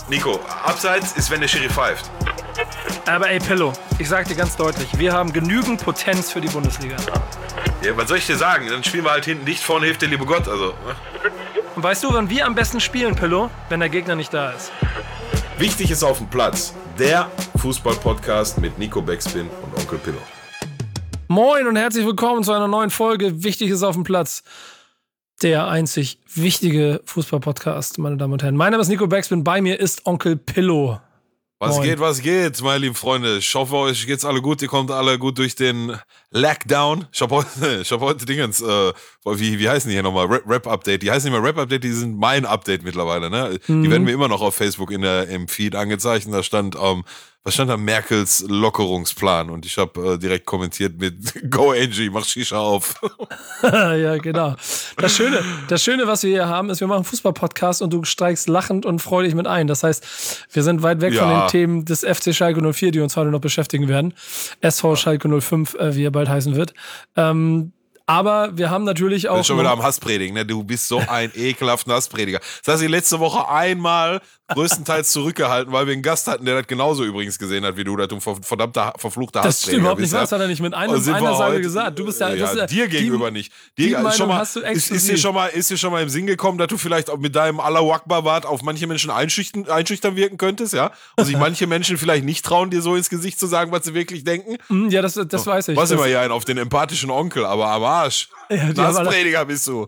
Nico, abseits ist, wenn der Schiri pfeift. Aber ey, Pillow, ich sag dir ganz deutlich, wir haben genügend Potenz für die Bundesliga. Ja, was soll ich dir sagen? Dann spielen wir halt hinten dicht, vorne hilft der liebe Gott. Also. Und weißt du, wann wir am besten spielen, Pillow? Wenn der Gegner nicht da ist. Wichtig ist auf dem Platz. Der Fußball-Podcast mit Nico Backspin und Onkel Pillow. Moin und herzlich willkommen zu einer neuen Folge Wichtig ist auf dem Platz. Der einzig wichtige Fußball-Podcast, meine Damen und Herren. Mein Name ist Nico Backspin, bei mir ist Onkel Pillow. Was geht, meine lieben Freunde? Ich hoffe, euch geht's alle gut. Ihr kommt alle gut durch den Lockdown. Ich hab heute Dingens, wie heißen die hier nochmal? Rap-Update. Die heißen nicht mehr Rap-Update, die sind mein Update mittlerweile, ne? Die werden mir immer noch auf Facebook im Feed angezeigt. Da stand, was stand da? Merkels Lockerungsplan. Und ich habe direkt kommentiert mit Go Angie, mach Shisha auf. Ja, genau. Das Schöne, was wir hier haben, ist, wir machen einen Fußball-Podcast und du steigst lachend und freudig mit ein. Das heißt, wir sind weit weg von den Themen des FC Schalke 04, die uns heute noch beschäftigen werden. SV Schalke 05, wie er bald heißen wird. Aber wir haben natürlich auch. Du bist schon wieder am Hasspredigen, ne? Du bist so ein ekelhafter Hassprediger. Das hast du letzte Woche einmal größtenteils zurückgehalten, weil wir einen Gast hatten, der das genauso übrigens gesehen hat wie du, dass du verdammter, verfluchter Hassprediger bist. Das stimmt überhaupt nicht, das hat er nicht mit einer Sage gesagt. Du bist ja dir gegenüber nicht. Ist dir schon mal im Sinn gekommen, dass du vielleicht auch mit deinem Allahu Akbar Bart auf manche Menschen einschüchtern wirken könntest, ja? Und sich manche Menschen vielleicht nicht trauen, dir so ins Gesicht zu sagen, was sie wirklich denken? Ja, das weiß ich. Was immer hier einen auf den empathischen Onkel, aber am Arsch. Ja, Hassprediger bist du.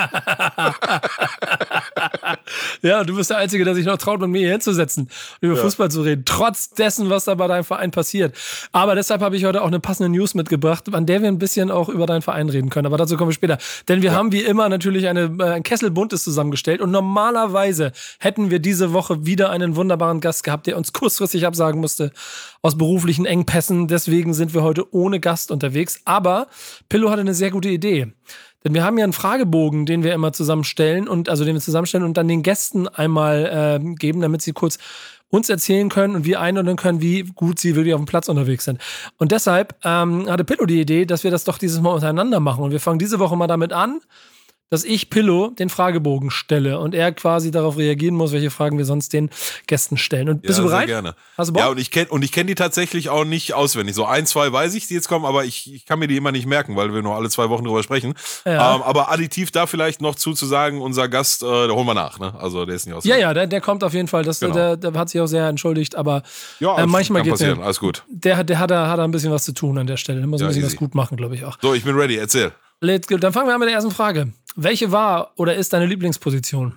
Ja, du bist der Einzige, der sich noch traut, mit mir hier hinzusetzen und über Fußball zu reden. Trotz dessen, was da bei deinem Verein passiert. Aber deshalb habe ich heute auch eine passende News mitgebracht, an der wir ein bisschen auch über deinen Verein reden können. Aber dazu kommen wir später. Denn wir haben wie immer natürlich ein Kessel Buntes zusammengestellt. Und normalerweise hätten wir diese Woche wieder einen wunderbaren Gast gehabt, der uns kurzfristig absagen musste aus beruflichen Engpässen. Deswegen sind wir heute ohne Gast unterwegs. Aber Pillow hatte eine sehr gute Idee. Denn wir haben ja einen Fragebogen, den wir immer zusammenstellen und dann den Gästen einmal geben, damit sie kurz uns erzählen können und wir einordnen können, wie gut sie wirklich auf dem Platz unterwegs sind. Und deshalb hatte Pillow die Idee, dass wir das doch dieses Mal untereinander machen. Und wir fangen diese Woche mal damit an, dass ich Pillow den Fragebogen stelle und er quasi darauf reagieren muss, welche Fragen wir sonst den Gästen stellen. Und bist du bereit? Sehr gerne. Hast du Bock? Ja, und ich kenn die tatsächlich auch nicht auswendig. So 1, 2 weiß ich, die jetzt kommen, aber ich kann mir die immer nicht merken, weil wir nur alle 2 Wochen drüber sprechen. Ja. Aber additiv da vielleicht noch zu sagen, unser Gast, da holen wir nach, ne? Also der ist nicht auswendig. Ja, der kommt auf jeden Fall. Der hat sich auch sehr entschuldigt, aber manchmal kann geht's passieren, alles gut. Der hat da ein bisschen was zu tun an der Stelle. Der muss ein bisschen was gut machen, glaube ich auch. So, ich bin ready, erzähl. Let's go. Dann fangen wir an mit der ersten Frage. Welche war oder ist deine Lieblingsposition?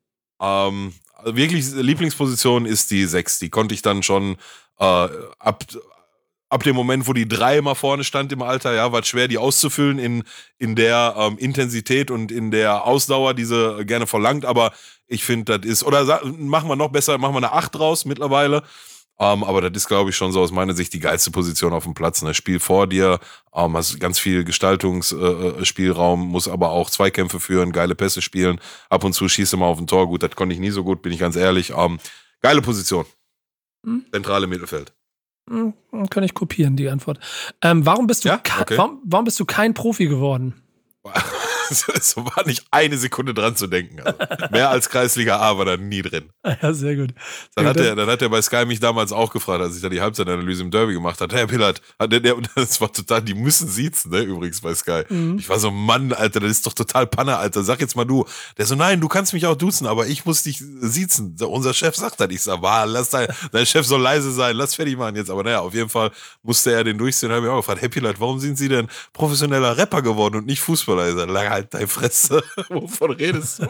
Wirklich Lieblingsposition ist die 6. Die konnte ich dann schon ab dem Moment, wo die 3 immer vorne stand im Alter, ja, war es schwer, die auszufüllen in der Intensität und in der Ausdauer, die sie gerne verlangt. Aber ich finde, das ist, oder machen wir noch besser, machen wir eine 8 draus mittlerweile. Aber das ist, glaube ich, schon so aus meiner Sicht die geilste Position auf dem Platz. Ne? Spiel vor dir, hast ganz viel Gestaltungsspielraum, muss aber auch Zweikämpfe führen, geile Pässe spielen. Ab und zu schießt du mal auf ein Tor. Gut, das konnte ich nie so gut, bin ich ganz ehrlich. Geile Position. Zentrale Mittelfeld. Kann ich kopieren, die Antwort. Warum bist du warum bist du kein Profi geworden? So war nicht eine Sekunde dran zu denken. Also, mehr als Kreisliga A war da nie drin. Ja, sehr gut. Dann hat er bei Sky mich damals auch gefragt, als ich da die Halbzeitanalyse im Derby gemacht habe. Herr Pillard, das war total, die müssen siezen, ne, übrigens bei Sky. Ich war so, Mann, Alter, das ist doch total Panne, Alter. Sag jetzt mal du. Der so, nein, du kannst mich auch duzen, aber ich muss dich siezen. Unser Chef sagt das. Ich sag, lass dein Chef soll leise sein, lass fertig machen jetzt. Aber naja, auf jeden Fall musste er den durchziehen. Da habe ich auch gefragt, Herr Pillard, warum sind Sie denn professioneller Rapper geworden und nicht Fußballer? Ich sag, halt deine Fresse. Wovon redest du?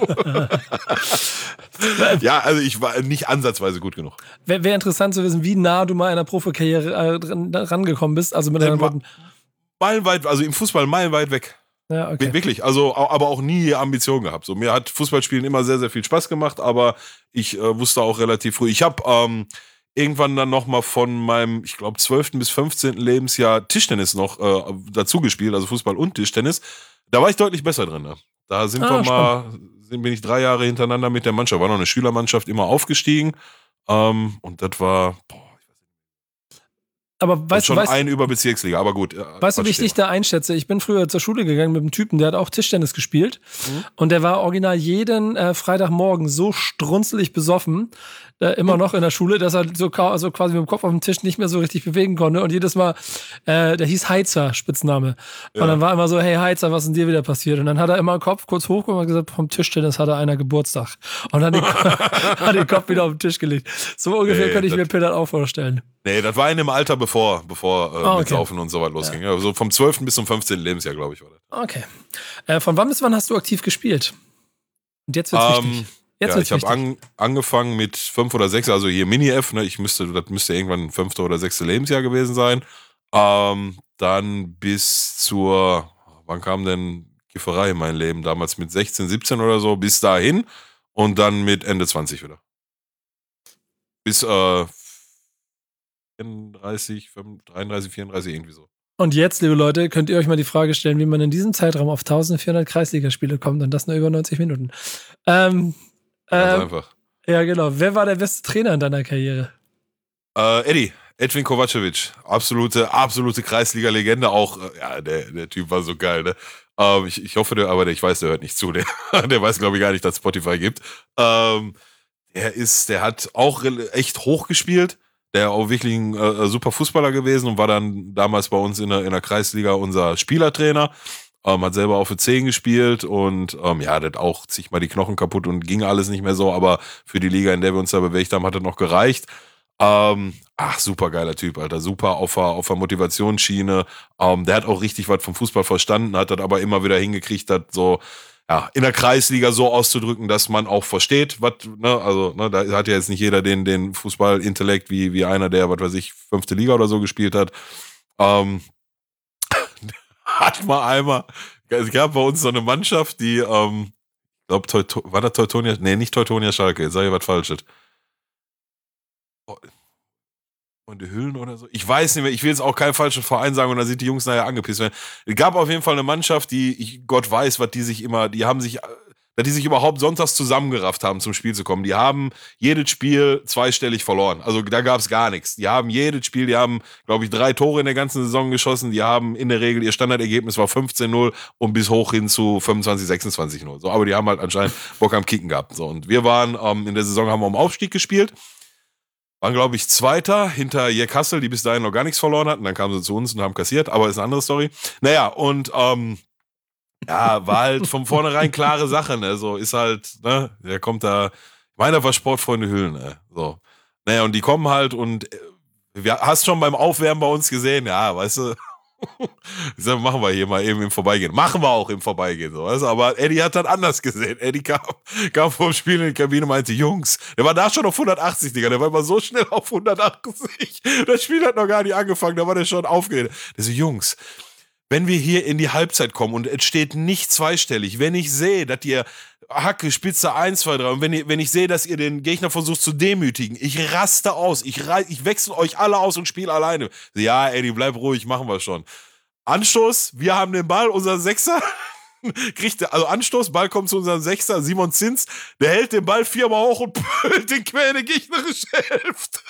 Ja, also ich war nicht ansatzweise gut genug. Wäre interessant zu wissen, wie nah du mal einer Profikarriere rangekommen bist. Also mit anderen Worten. Meilenweit, also im Fußball meilenweit weg. Ja, okay. Wirklich, also aber auch nie Ambitionen gehabt. So, mir hat Fußballspielen immer sehr, sehr viel Spaß gemacht, aber ich wusste auch relativ früh. Ich habe irgendwann dann nochmal von meinem, ich glaube, 12. bis 15. Lebensjahr Tischtennis noch dazu gespielt, also Fußball und Tischtennis. Da war ich deutlich besser drin. Ne? Da bin ich 3 Jahre hintereinander mit der Mannschaft, war noch eine Schülermannschaft, immer aufgestiegen. Und das war, Aber weißt du, ein über Bezirksliga, aber gut. Weißt du, wie ich dich da einschätze? Ich bin früher zur Schule gegangen mit einem Typen, der hat auch Tischtennis gespielt. Und der war original jeden Freitagmorgen so strunzelig besoffen, immer noch in der Schule, dass er so quasi mit dem Kopf auf dem Tisch nicht mehr so richtig bewegen konnte. Und jedes Mal, der hieß Heizer, Spitzname. Und dann war immer so, hey Heizer, was ist denn dir wieder passiert? Und dann hat er immer den Kopf kurz hoch und gesagt, vom Tischtennis hatte einer Geburtstag. Und dann hat den Kopf wieder auf den Tisch gelegt. So ungefähr könnte ich mir Peter auch vorstellen. Nee, das war in dem Alter, bevor mit Saufen und so was losging. Ja. So vom 12. bis zum 15. Lebensjahr, glaube ich, war das. Okay. Von wann bis wann hast du aktiv gespielt? Und jetzt wird's wichtig. Ich habe angefangen mit 5 oder 6, also hier Mini-F, ne? Das müsste irgendwann 5. oder 6. Lebensjahr gewesen sein. Dann bis zur, wann kam denn Kifferei in mein Leben? Damals mit 16, 17 oder so, bis dahin. Und dann mit Ende 20 wieder. Bis 33, 34, irgendwie so. Und jetzt, liebe Leute, könnt ihr euch mal die Frage stellen, wie man in diesem Zeitraum auf 1400 Kreisligaspiele kommt und das nur über 90 Minuten. Ganz einfach. Ja, genau. Wer war der beste Trainer in deiner Karriere? Edwin Kovacevic. Absolute Kreisliga-Legende. Auch, der Typ war so geil, ne? Ich hoffe, ich weiß, der hört nicht zu. Der weiß, glaube ich, gar nicht, dass es Spotify gibt. Der hat auch echt hoch gespielt. Der auch wirklich ein super Fußballer gewesen und war dann damals bei uns in der Kreisliga unser Spielertrainer. Hat selber auf für 10 gespielt und der hat auch zigmal die Knochen kaputt und ging alles nicht mehr so, aber für die Liga, in der wir uns da bewegt haben, hat das noch gereicht. Super geiler Typ, Alter. Super auf der Motivationsschiene. Der hat auch richtig was vom Fußball verstanden, hat das aber immer wieder hingekriegt, das so in der Kreisliga so auszudrücken, dass man auch versteht, was, ne, also, ne, da hat ja jetzt nicht jeder den Fußball-Intellekt wie einer, der, was weiß ich, 5. Liga oder so gespielt hat. Hat mal einmal, es gab bei uns so eine Mannschaft, die, ich glaube, war das Teutonia? Nee, nicht Teutonia Schalke, jetzt sag ich was Falsches. Und die Hüllen oder so. Ich weiß nicht mehr, ich will jetzt auch keinen falschen Verein sagen und dann sind die Jungs nachher angepisst. Es gab auf jeden Fall eine Mannschaft, Gott weiß, dass die sich überhaupt sonntags zusammengerafft haben, zum Spiel zu kommen. Die haben jedes Spiel zweistellig verloren. Also da gab es gar nichts. Die haben jedes Spiel, glaube ich, 3 Tore in der ganzen Saison geschossen. Die haben in der Regel, ihr Standardergebnis war 15-0 und bis hoch hin zu 25, 26-0. So, aber die haben halt anscheinend Bock am Kicken gehabt. So, und wir waren, in der Saison haben wir um Aufstieg gespielt. Waren, glaube ich, Zweiter hinter Jack Hassel, die bis dahin noch gar nichts verloren hatten. Dann kamen sie zu uns und haben kassiert, aber ist eine andere Story. Naja, und war halt von vornherein klare Sache, ne? So ist halt, ne? Der kommt da, ich meine, da war Sportfreunde Hüllen, ne? So. Naja, und die kommen halt und hast schon beim Aufwärmen bei uns gesehen, ja, weißt du, ich sag, machen wir hier mal eben im Vorbeigehen. Machen wir auch im Vorbeigehen, so, weißt du? Aber Eddie hat das anders gesehen. Eddie kam vor dem Spiel in die Kabine und meinte, Jungs, der war da schon auf 180, Digga, der war immer so schnell auf 180. Das Spiel hat noch gar nicht angefangen, da war der schon aufgeregt. Der so, Jungs, wenn wir hier in die Halbzeit kommen und es steht nicht zweistellig, wenn ich sehe, dass ihr Hacke, Spitze 1, 2, 3 und wenn ich sehe, dass ihr den Gegner versucht zu demütigen, ich raste aus, ich wechsle euch alle aus und spiele alleine. Ja, Eddie, bleib ruhig, machen wir schon. Anstoß, wir haben den Ball, unser Sechser Anstoß, Ball kommt zu unserem Sechser, Simon Zins, der hält den Ball 4-mal hoch und pölt den quer in die gegnerische Hälfte.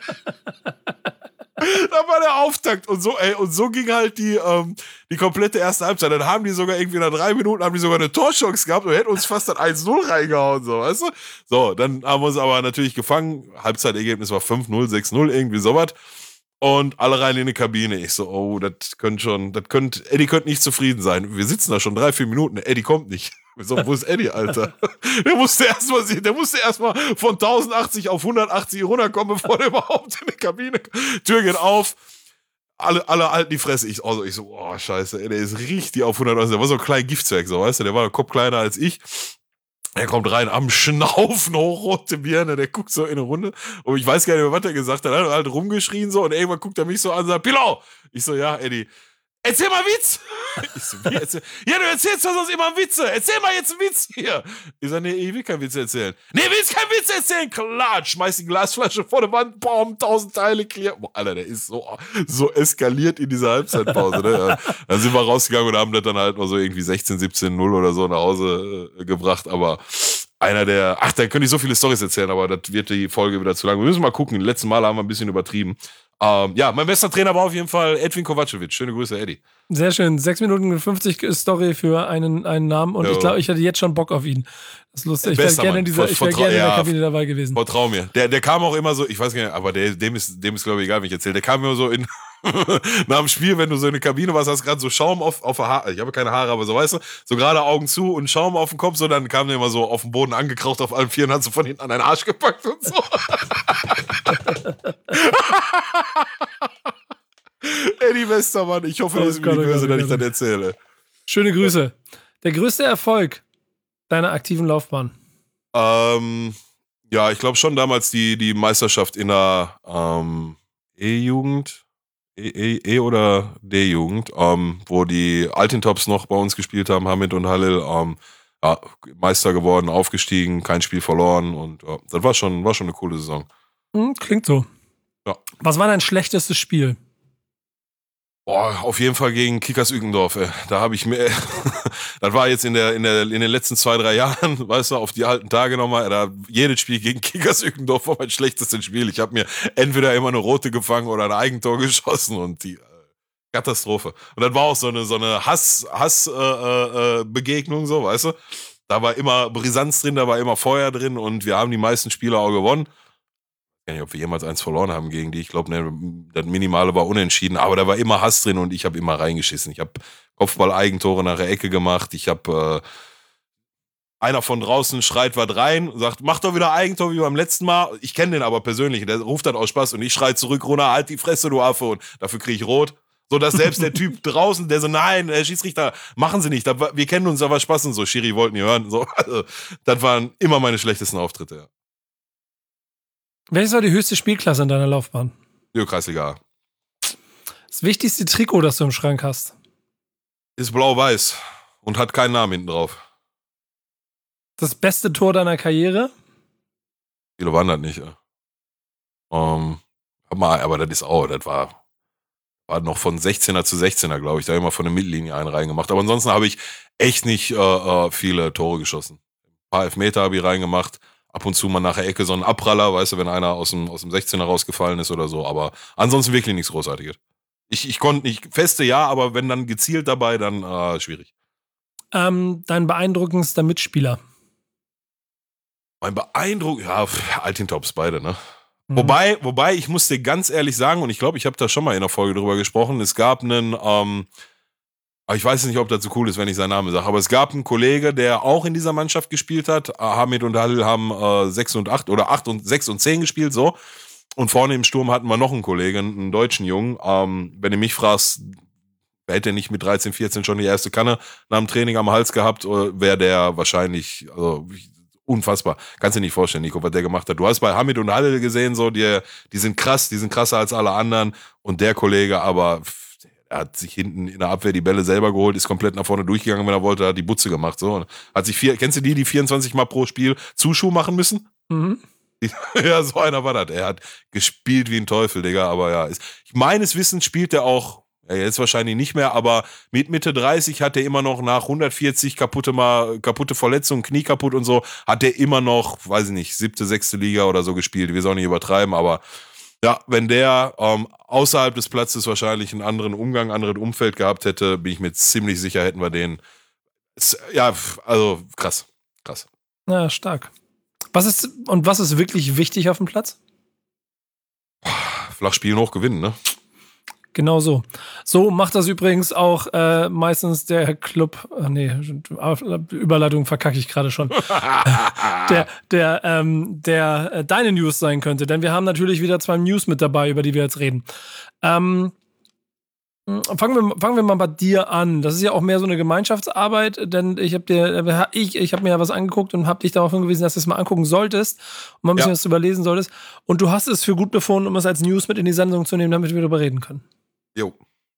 Da war der Auftakt und so ging halt die komplette erste Halbzeit. Dann haben die sogar irgendwie nach 3 Minuten eine Torchance gehabt und hätten uns fast dann 1-0 reingehauen, so, weißt du? So, dann haben wir uns aber natürlich gefangen. Halbzeitergebnis war 5-0, 6-0, irgendwie sowas. Und alle rein in die Kabine. Ich so, Eddie könnte nicht zufrieden sein. Wir sitzen da schon 3-4 Minuten. Eddie kommt nicht. So, wo ist Eddie, Alter? Der musste erstmal von 1080 auf 180 runterkommen, bevor der überhaupt in die Kabine kommt. Tür geht auf. Alle halten die Fresse. Ich so, oh, scheiße, ey, der ist richtig auf 180. Der war so ein kleiner Giftzwerg, so, weißt du? Der war ein Kopf kleiner als ich. Er kommt rein am Schnaufen, hochrote Birne, der guckt so in eine Runde. Und ich weiß gar nicht mehr, was er gesagt hat. Er hat halt rumgeschrien so und irgendwann guckt er mich so an und sagt, Pilau! Ich so, ja, Eddie. Erzähl mal einen Witz! Ich so, wie erzähl? Ja, du erzählst doch sonst immer Witze! Erzähl mal jetzt einen Witz hier! Ich so, nee, ich will keinen Witz erzählen. Nee, willst keinen Witz erzählen? Klar, schmeiß die Glasflasche vor der Wand, boom, 1000 Teile kreiert. Boah, Alter, der ist so eskaliert in dieser Halbzeitpause, ne? Dann sind wir rausgegangen und haben das dann halt mal so irgendwie 16, 17, 0 oder so nach Hause gebracht, aber da könnte ich so viele Storys erzählen, aber das wird die Folge wieder zu lang. Wir müssen mal gucken. Die letzten Male haben wir ein bisschen übertrieben. Mein bester Trainer war auf jeden Fall Edwin Kovacevic. Schöne Grüße, Eddie. Sehr schön. 6 Minuten 50 Story für einen Namen und ich glaube, ich hätte jetzt schon Bock auf ihn. Das ist lustig. Ich wäre gerne in der Kabine dabei gewesen. Vertrau mir. Der kam auch immer so, ich weiß gar nicht, aber dem ist glaube ich egal, wenn ich erzähle. Der kam immer so nach dem Spiel, wenn du so in der Kabine warst, hast gerade so Schaum auf der Haare. Ich habe keine Haare, aber so, weißt du, so gerade Augen zu und Schaum auf dem Kopf, so, dann kam der immer so auf den Boden angekraucht auf allen Vieren und hat so von hinten an deinen Arsch gepackt und so. Eddie Westermann, ich hoffe, das ist mir nicht böse, dass ich das erzähle. Schöne Grüße. Der größte Erfolg deiner aktiven Laufbahn? Ich glaube schon damals die Meisterschaft in der E-Jugend, E- oder D-Jugend, wo die Altintops noch bei uns gespielt haben, Hamid und Halil, Meister geworden, aufgestiegen, kein Spiel verloren und das war schon eine coole Saison. Klingt so. Ja. Was war dein schlechtestes Spiel? Auf jeden Fall gegen Kickers Ueckendorf. Da habe ich mir, das war jetzt in den letzten 2-3 Jahren, weißt du, auf die alten Tage nochmal, jedes Spiel gegen Kickers Ueckendorf war mein schlechtestes Spiel. Ich habe mir entweder immer eine rote gefangen oder ein Eigentor geschossen und die Katastrophe. Und das war auch so eine Hassbegegnung, so, weißt du. Da war immer Brisanz drin, da war immer Feuer drin und wir haben die meisten Spiele auch gewonnen. Ich weiß nicht, ob wir jemals eins verloren haben gegen die. Ich glaube, das Minimale war unentschieden, aber da war immer Hass drin und ich habe immer reingeschissen. Ich habe Kopfball-Eigentore nach der Ecke gemacht. Ich habe einer von draußen schreit was rein, sagt, mach doch wieder Eigentor wie beim letzten Mal. Ich kenne den aber persönlich, der ruft das aus Spaß und ich schrei zurück, runter, halt die Fresse, du Affe, und dafür kriege ich rot. So, dass selbst der Typ draußen, der so, nein, der Schiedsrichter, machen Sie nicht, wir kennen uns, da war Spaß und so. Schiri wollten nie hören. So, also, das waren immer meine schlechtesten Auftritte, ja. Welches war die höchste Spielklasse in deiner Laufbahn? Kreisliga A. Das wichtigste Trikot, das du im Schrank hast? Ist blau-weiß und hat keinen Namen hinten drauf. Das beste Tor deiner Karriere? Viele waren das nicht, ja. Aber das war noch von 16er zu 16er, glaube ich. Da habe ich immer von der Mittellinie einen reingemacht. Aber ansonsten habe ich echt nicht viele Tore geschossen. Ein paar Elfmeter habe ich reingemacht. Ab und zu mal nach der Ecke so ein Abpraller, weißt du, wenn einer aus dem 16er rausgefallen ist oder so. Aber ansonsten wirklich nichts Großartiges. Ich konnte nicht, feste ja, aber wenn dann gezielt dabei, dann schwierig. Dein beeindruckendster Mitspieler? Mein Altintops, beide, ne? Wobei, ich muss dir ganz ehrlich sagen, und ich glaube, ich habe da schon mal in einer Folge drüber gesprochen, es gab einen, ich weiß nicht, ob das so cool ist, wenn ich seinen Namen sage, aber es gab einen Kollege, der auch in dieser Mannschaft gespielt hat. Hamid und Halil haben 6 und 8 oder 8 und 6 und 10 gespielt, so. Und vorne im Sturm hatten wir noch einen Kollegen, einen deutschen Jungen. Wenn du mich fragst, hätte er nicht mit 13, 14 schon die erste Kanne nach dem Training am Hals gehabt, wäre der wahrscheinlich, also unfassbar. Kannst dir nicht vorstellen, Nico, was der gemacht hat. Du hast bei Hamid und Halil gesehen, so, die sind krass, die sind krasser als alle anderen. Und der Kollege aber, er hat sich hinten in der Abwehr die Bälle selber geholt, ist komplett nach vorne durchgegangen, wenn er wollte, hat die Butze gemacht. So. Hat sich kennst du die 24 Mal pro Spiel Zuschuh machen müssen? Mhm. Ja, so einer war das. Er hat gespielt wie ein Teufel, Digga, aber ja. Meines Wissens spielt er auch, ja, jetzt wahrscheinlich nicht mehr, aber mit Mitte 30 hat er immer noch nach 140 kaputte Verletzungen, Knie kaputt und so, hat er immer noch, weiß ich nicht, 7., 6. Liga oder so gespielt. Wir sollen nicht übertreiben, aber ja, wenn der außerhalb des Platzes wahrscheinlich einen anderen Umgang, anderen Umfeld gehabt hätte, bin ich mir ziemlich sicher, hätten wir den. Ja, also krass. Na, stark. Was ist wirklich wichtig auf dem Platz? Flach spielen, hoch gewinnen, ne? Genau so. So macht das übrigens auch meistens der Club. Überleitung verkacke ich gerade schon. der deine News sein könnte. Denn wir haben natürlich wieder 2 News mit dabei, über die wir jetzt reden. Fangen wir mal bei dir an. Das ist ja auch mehr so eine Gemeinschaftsarbeit, denn ich habe mir ja was angeguckt und habe dich darauf hingewiesen, dass du es mal angucken solltest und mal ein bisschen was drüber lesen solltest. Und du hast es für gut befunden, um es als News mit in die Sendung zu nehmen, damit wir darüber reden können. Jo.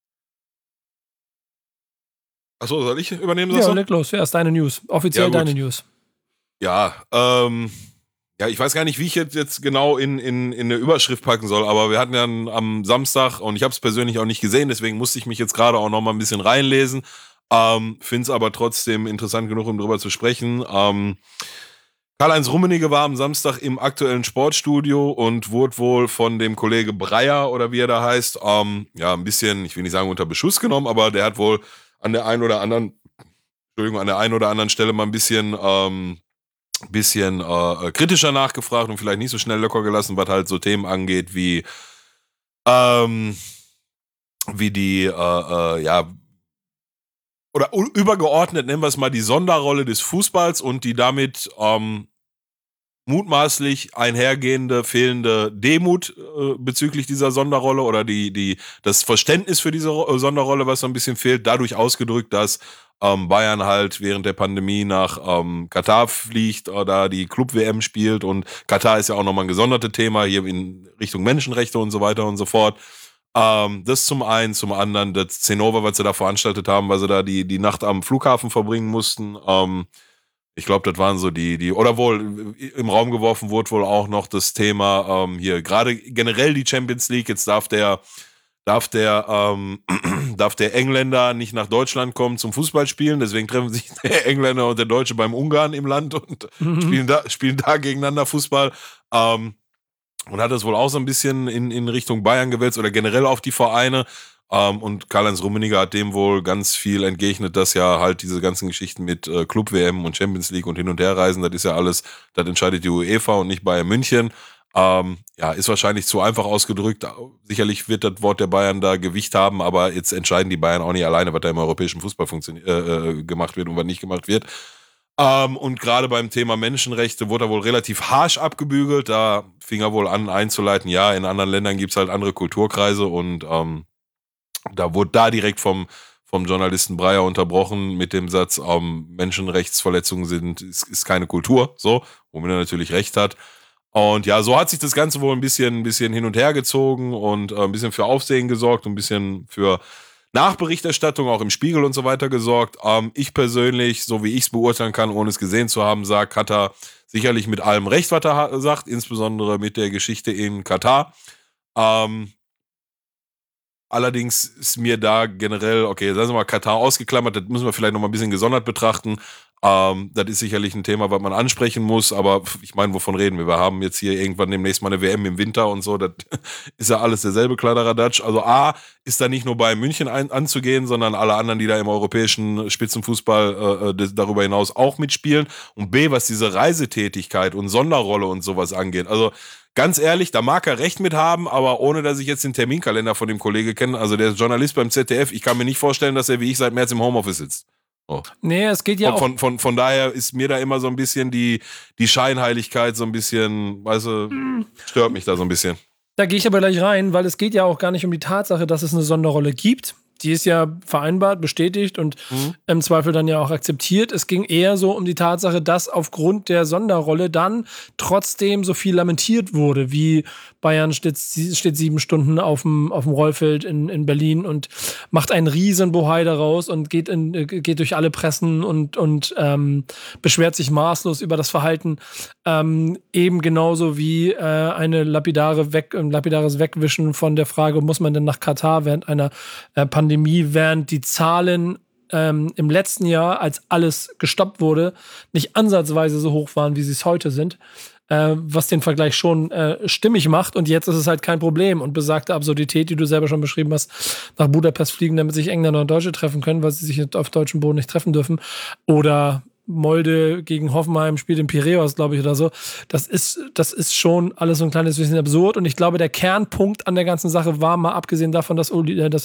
Achso, soll ich übernehmen? Ja, leg los. Ja, ist deine News. Offiziell deine News. Ja, ich weiß gar nicht, wie ich jetzt genau in eine Überschrift packen soll, aber wir hatten ja am Samstag, und ich habe es persönlich auch nicht gesehen, deswegen musste ich mich jetzt gerade auch noch mal ein bisschen reinlesen. Finde es aber trotzdem interessant genug, um drüber zu sprechen. Karl-Heinz Rummenigge war am Samstag im aktuellen Sportstudio und wurde wohl von dem Kollege Breyer oder wie er da heißt, ein bisschen, ich will nicht sagen unter Beschuss genommen, aber der hat wohl an der einen oder anderen Stelle mal ein bisschen kritischer nachgefragt und vielleicht nicht so schnell locker gelassen, was halt so Themen angeht wie die oder übergeordnet nennen wir es mal die Sonderrolle des Fußballs und die damit mutmaßlich einhergehende fehlende Demut bezüglich dieser Sonderrolle oder das Verständnis für diese Sonderrolle, was so ein bisschen fehlt, dadurch ausgedrückt, dass Bayern halt während der Pandemie nach Katar fliegt, da die Club-WM spielt und Katar ist ja auch nochmal ein gesondertes Thema hier in Richtung Menschenrechte und so weiter und so fort. Das zum einen, zum anderen das Zinnober, was sie da veranstaltet haben, weil sie da die Nacht am Flughafen verbringen mussten. Ich glaube, das waren so oder wohl im Raum geworfen wurde wohl auch noch das Thema hier, gerade generell die Champions League, jetzt darf der Engländer nicht nach Deutschland kommen zum Fußballspielen, deswegen treffen sich der Engländer und der Deutsche beim Ungarn im Land und spielen da gegeneinander Fußball. Und hat das wohl auch so ein bisschen in Richtung Bayern gewälzt oder generell auf die Vereine. Und Karl-Heinz Rummenigge hat dem wohl ganz viel entgegnet, dass ja halt diese ganzen Geschichten mit Club-WM und Champions League und Hin- und Herreisen, das ist ja alles, das entscheidet die UEFA und nicht Bayern München. Ist wahrscheinlich zu einfach ausgedrückt. Sicherlich wird das Wort der Bayern da Gewicht haben, aber jetzt entscheiden die Bayern auch nicht alleine, was da im europäischen Fußball gemacht wird und was nicht gemacht wird. Und gerade beim Thema Menschenrechte wurde er wohl relativ harsch abgebügelt. Da fing er wohl an einzuleiten, ja, in anderen Ländern gibt es halt andere Kulturkreise und da wurde da direkt vom Journalisten Breyer unterbrochen mit dem Satz, Menschenrechtsverletzungen ist keine Kultur, so, womit er natürlich recht hat. Und ja, so hat sich das Ganze wohl ein bisschen hin und her gezogen und ein bisschen für Aufsehen gesorgt, ein bisschen für Nachberichterstattung auch im Spiegel und so weiter gesorgt. Ich persönlich, so wie ich es beurteilen kann, ohne es gesehen zu haben, hat er sicherlich mit allem recht, was er sagt, insbesondere mit der Geschichte in Katar. Allerdings ist mir da generell, okay, sagen wir mal Katar ausgeklammert, das müssen wir vielleicht noch mal ein bisschen gesondert betrachten. Das ist sicherlich ein Thema, was man ansprechen muss, aber ich meine, wovon reden wir? Wir haben jetzt hier irgendwann demnächst mal eine WM im Winter und so, das ist ja alles derselbe Kladderadatsch. Also A, ist da nicht nur bei München anzugehen, sondern alle anderen, die da im europäischen Spitzenfußball darüber hinaus auch mitspielen. Und B, was diese Reisetätigkeit und Sonderrolle und sowas angeht, also ganz ehrlich, da mag er recht mit haben, aber ohne, dass ich jetzt den Terminkalender von dem Kollege kenne, also der ist Journalist beim ZDF, ich kann mir nicht vorstellen, dass er wie ich seit März im Homeoffice sitzt. Oh. Nee, es geht ja auch. Von daher ist mir da immer so ein bisschen die Scheinheiligkeit so ein bisschen, weißt du, stört mich da so ein bisschen. Da gehe ich aber gleich rein, weil es geht ja auch gar nicht um die Tatsache, dass es eine Sonderrolle gibt. Die ist ja vereinbart, bestätigt und im Zweifel dann ja auch akzeptiert. Es ging eher so um die Tatsache, dass aufgrund der Sonderrolle dann trotzdem so viel lamentiert wurde, wie Bayern steht 7 Stunden auf dem Rollfeld in Berlin und macht einen riesen Bohai daraus und geht durch alle Pressen und beschwert sich maßlos über das Verhalten. Eben genauso wie ein lapidares Wegwischen von der Frage, muss man denn nach Katar während einer Pandemie, während die Zahlen im letzten Jahr, als alles gestoppt wurde, nicht ansatzweise so hoch waren, wie sie es heute sind, was den Vergleich schon stimmig macht. Und jetzt ist es halt kein Problem. Und besagte Absurdität, die du selber schon beschrieben hast, nach Budapest fliegen, damit sich Engländer und Deutsche treffen können, weil sie sich auf deutschem Boden nicht treffen dürfen. Oder Molde gegen Hoffenheim spielt in Piräus, glaube ich, oder so. Das ist schon alles so ein kleines bisschen absurd. Und ich glaube, der Kernpunkt an der ganzen Sache war, mal abgesehen davon, dass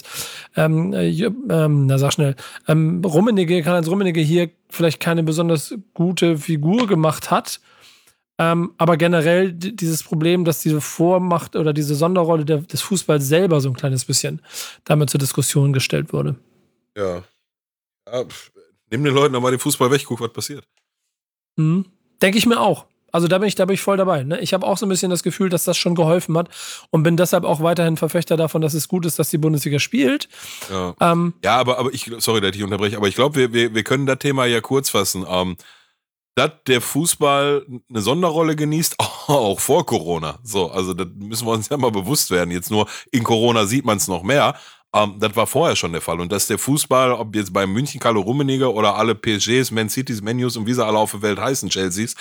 Karl-Heinz Rummenigge hier vielleicht keine besonders gute Figur gemacht hat. Aber generell dieses Problem, dass diese Vormacht oder diese Sonderrolle des Fußballs selber so ein kleines bisschen damit zur Diskussion gestellt wurde. Ja. Nimm den Leuten aber den Fußball weg, guck, was passiert. Denke ich mir auch. Also da bin ich voll dabei. Ne? Ich habe auch so ein bisschen das Gefühl, dass das schon geholfen hat und bin deshalb auch weiterhin Verfechter davon, dass es gut ist, dass die Bundesliga spielt. Ja, aber sorry, dass ich unterbreche, aber ich glaube, wir können das Thema ja kurz fassen. Dass der Fußball eine Sonderrolle genießt, auch vor Corona. So, also das müssen wir uns ja mal bewusst werden. Jetzt nur in Corona sieht man es noch mehr. Das war vorher schon der Fall. Und dass der Fußball, ob jetzt bei München, Carlo Rummenigge oder alle PSGs, Man Cities, Menus und wie sie alle auf der Welt heißen, Chelseas,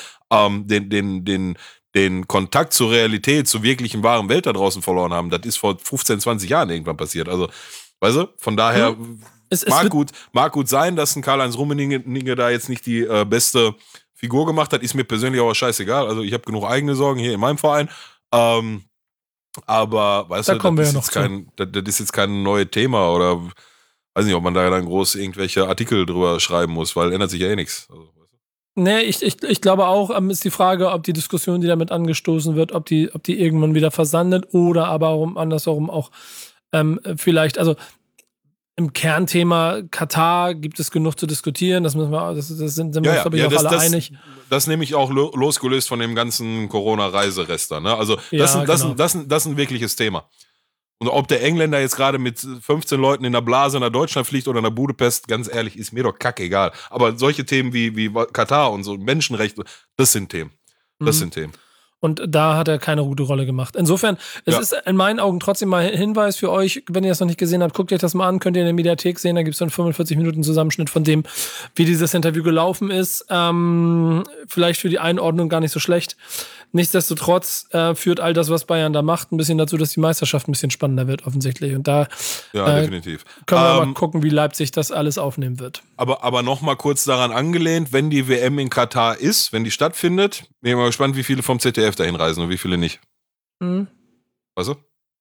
den Kontakt zur Realität, zur wirklichen wahren Welt da draußen verloren haben, das ist vor 15, 20 Jahren irgendwann passiert. Also, weißt du, von daher mag gut sein, dass ein Karl-Heinz Rummenigge da jetzt nicht die beste Figur gemacht hat, ist mir persönlich aber scheißegal. Also ich habe genug eigene Sorgen hier in meinem Verein. Aber, weißt du, das ist jetzt kein neues Thema oder weiß nicht, ob man da dann groß irgendwelche Artikel drüber schreiben muss, weil ändert sich ja eh nichts. Also, nee, ich glaube auch, ist die Frage, ob die Diskussion, die damit angestoßen wird, ob die irgendwann wieder versandet oder aber andersherum auch vielleicht, also im Kernthema Katar gibt es genug zu diskutieren, sind wir uns, glaube ich, auch alle einig. Das nehme ich auch losgelöst von dem ganzen Corona-Reiserest da, ne? Also das ist ein wirkliches Thema. Und ob der Engländer jetzt gerade mit 15 Leuten in der Blase nach Deutschland fliegt oder nach Budapest, ganz ehrlich, ist mir doch kackegal. Aber solche Themen wie Katar und so Menschenrechte, das sind Themen. Und da hat er keine gute Rolle gemacht. Insofern, es ist in meinen Augen trotzdem mal ein Hinweis für euch, wenn ihr das noch nicht gesehen habt, guckt euch das mal an, könnt ihr in der Mediathek sehen, da gibt es so einen 45 Minuten Zusammenschnitt von dem, wie dieses Interview gelaufen ist. Vielleicht für die Einordnung gar nicht so schlecht. Nichtsdestotrotz führt all das, was Bayern da macht, ein bisschen dazu, dass die Meisterschaft ein bisschen spannender wird, offensichtlich. Und da definitiv. Können wir mal gucken, wie Leipzig das alles aufnehmen wird. Aber noch mal kurz daran angelehnt, wenn die WM in Katar ist, wenn die stattfindet, bin ich mal gespannt, wie viele vom ZDF dahin reisen und wie viele nicht. Weißt du?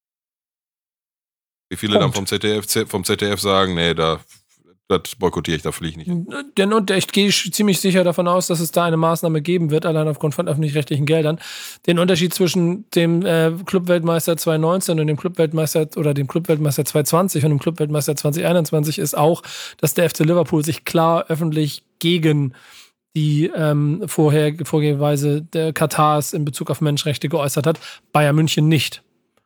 Wie viele dann vom ZDF sagen, nee, das boykottiere ich, da fliege ich nicht. Und ich gehe ziemlich sicher davon aus, dass es da eine Maßnahme geben wird, allein aufgrund von öffentlich-rechtlichen Geldern. Den Unterschied zwischen dem Clubweltmeister 2019 und dem Clubweltmeister 2020 und dem Clubweltmeister 2021 ist auch, dass der FC Liverpool sich klar öffentlich gegen die Vorgehensweise der Katars in Bezug auf Menschenrechte geäußert hat. Bayern München nicht.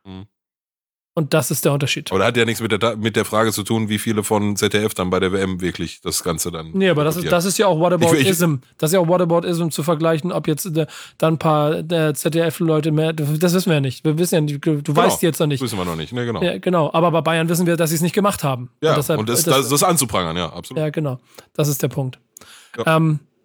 Und das ist der Unterschied. Aber das hat ja nichts mit der Frage zu tun, wie viele von ZDF dann bei der WM wirklich das Ganze dann. Nee, aber das ist ja auch Whataboutism. Das ist ja auch Whataboutism zu vergleichen, ob jetzt dann ein paar ZDF-Leute mehr. Das wissen wir ja nicht. Wir wissen ja nicht, du weißt jetzt noch nicht. Wissen wir noch nicht, ne, genau. Ja, genau. Aber bei Bayern wissen wir, dass sie es nicht gemacht haben. Ja, und das anzuprangern, ja, absolut. Ja, genau. Das ist der Punkt. Ja.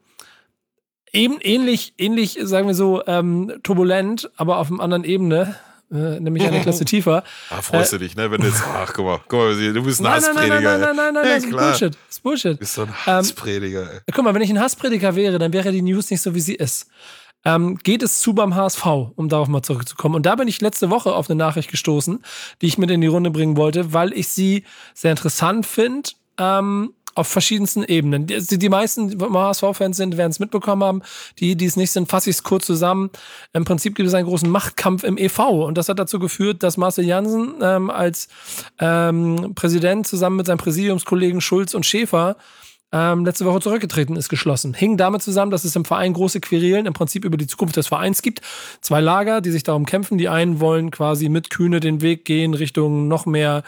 Eben ähnlich, sagen wir so, turbulent, aber auf einer anderen Ebene. Nämlich eine Klasse tiefer. Freust du dich, ne? Wenn du jetzt, guck mal, du bist ein Hassprediger. Nein, das ist Bullshit. Das ist Bullshit. Du bist so ein Hassprediger, ey. Guck mal, wenn ich ein Hassprediger wäre, dann wäre die News nicht so, wie sie ist. Geht es zu beim HSV, um darauf mal zurückzukommen. Und da bin ich letzte Woche auf eine Nachricht gestoßen, die ich mit in die Runde bringen wollte, weil ich sie sehr interessant finde, auf verschiedensten Ebenen. Die meisten HSV-Fans werden es mitbekommen haben. Die es nicht sind, fasse ich es kurz zusammen. Im Prinzip gibt es einen großen Machtkampf im e.V. Und das hat dazu geführt, dass Marcel Jansen als Präsident zusammen mit seinen Präsidiumskollegen Schulz und Schäfer letzte Woche zurückgetreten ist, geschlossen. Hing damit zusammen, dass es im Verein große Querelen im Prinzip über die Zukunft des Vereins gibt. 2 Lager, die sich darum kämpfen. Die einen wollen quasi mit Kühne den Weg gehen Richtung noch mehr,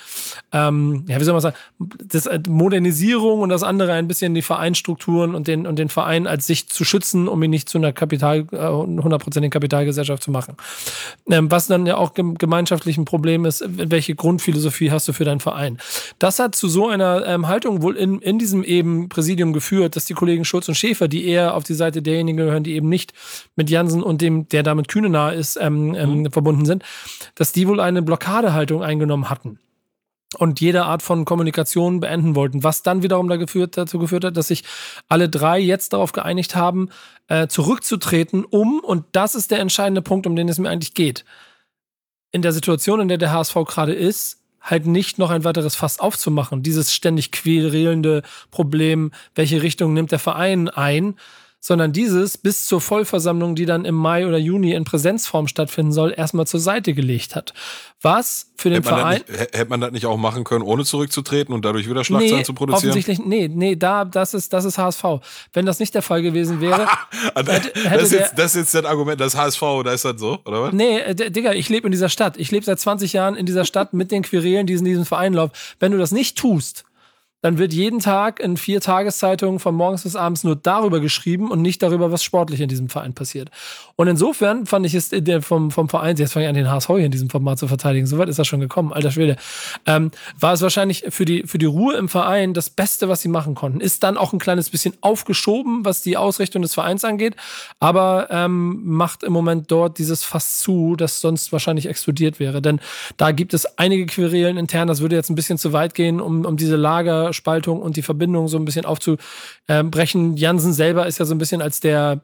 wie soll man sagen, Modernisierung und das andere ein bisschen die Vereinsstrukturen und den Verein als sich zu schützen, um ihn nicht zu einer 100%igen Kapitalgesellschaft zu machen. Was dann ja auch gemeinschaftlich ein Problem ist, welche Grundphilosophie hast du für deinen Verein? Das hat zu so einer Haltung wohl in diesem eben Präsidium geführt, dass die Kollegen Schulz und Schäfer, die eher auf die Seite derjenigen gehören, die eben nicht mit Jansen und dem, der damit Kühne nahe ist, verbunden sind, dass die wohl eine Blockadehaltung eingenommen hatten und jede Art von Kommunikation beenden wollten, was dann wiederum dazu geführt hat, dass sich alle 3 jetzt darauf geeinigt haben, zurückzutreten, und das ist der entscheidende Punkt, um den es mir eigentlich geht, in der Situation, in der der HSV gerade ist, halt nicht noch ein weiteres Fass aufzumachen. Dieses ständig querelende Problem, welche Richtung nimmt der Verein ein, sondern dieses bis zur Vollversammlung, die dann im Mai oder Juni in Präsenzform stattfinden soll, erstmal zur Seite gelegt hat. Was für den Verein... Hätte man das nicht auch machen können, ohne zurückzutreten und dadurch wieder Schlagzeilen zu produzieren? Offensichtlich, das ist HSV. Wenn das nicht der Fall gewesen wäre... das ist jetzt das Argument, das HSV, da ist das so, oder was? Nee, Digga, ich lebe in dieser Stadt. Ich lebe seit 20 Jahren in dieser Stadt mit den Querelen, die in diesem Verein laufen. Wenn du das nicht tust, dann wird jeden Tag in 4 Tageszeitungen von morgens bis abends nur darüber geschrieben und nicht darüber, was sportlich in diesem Verein passiert. Und insofern fand ich es vom Verein, jetzt fange ich an, den HSV hier in diesem Format zu verteidigen, soweit ist das schon gekommen, alter Schwede, war es wahrscheinlich für die Ruhe im Verein das Beste, was sie machen konnten. Ist dann auch ein kleines bisschen aufgeschoben, was die Ausrichtung des Vereins angeht, aber macht im Moment dort dieses Fass zu, das sonst wahrscheinlich explodiert wäre. Denn da gibt es einige Querelen intern, das würde jetzt ein bisschen zu weit gehen, um diese Lagerspaltung und die Verbindung so ein bisschen aufzubrechen. Jansen selber ist ja so ein bisschen als der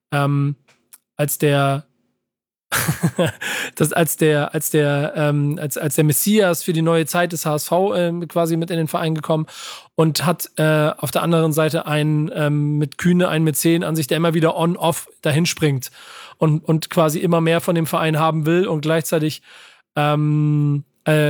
Messias für die neue Zeit des HSV quasi mit in den Verein gekommen und hat auf der anderen Seite einen mit Kühne, einen Mäzen an sich, der immer wieder on-off dahin springt und quasi immer mehr von dem Verein haben will und gleichzeitig den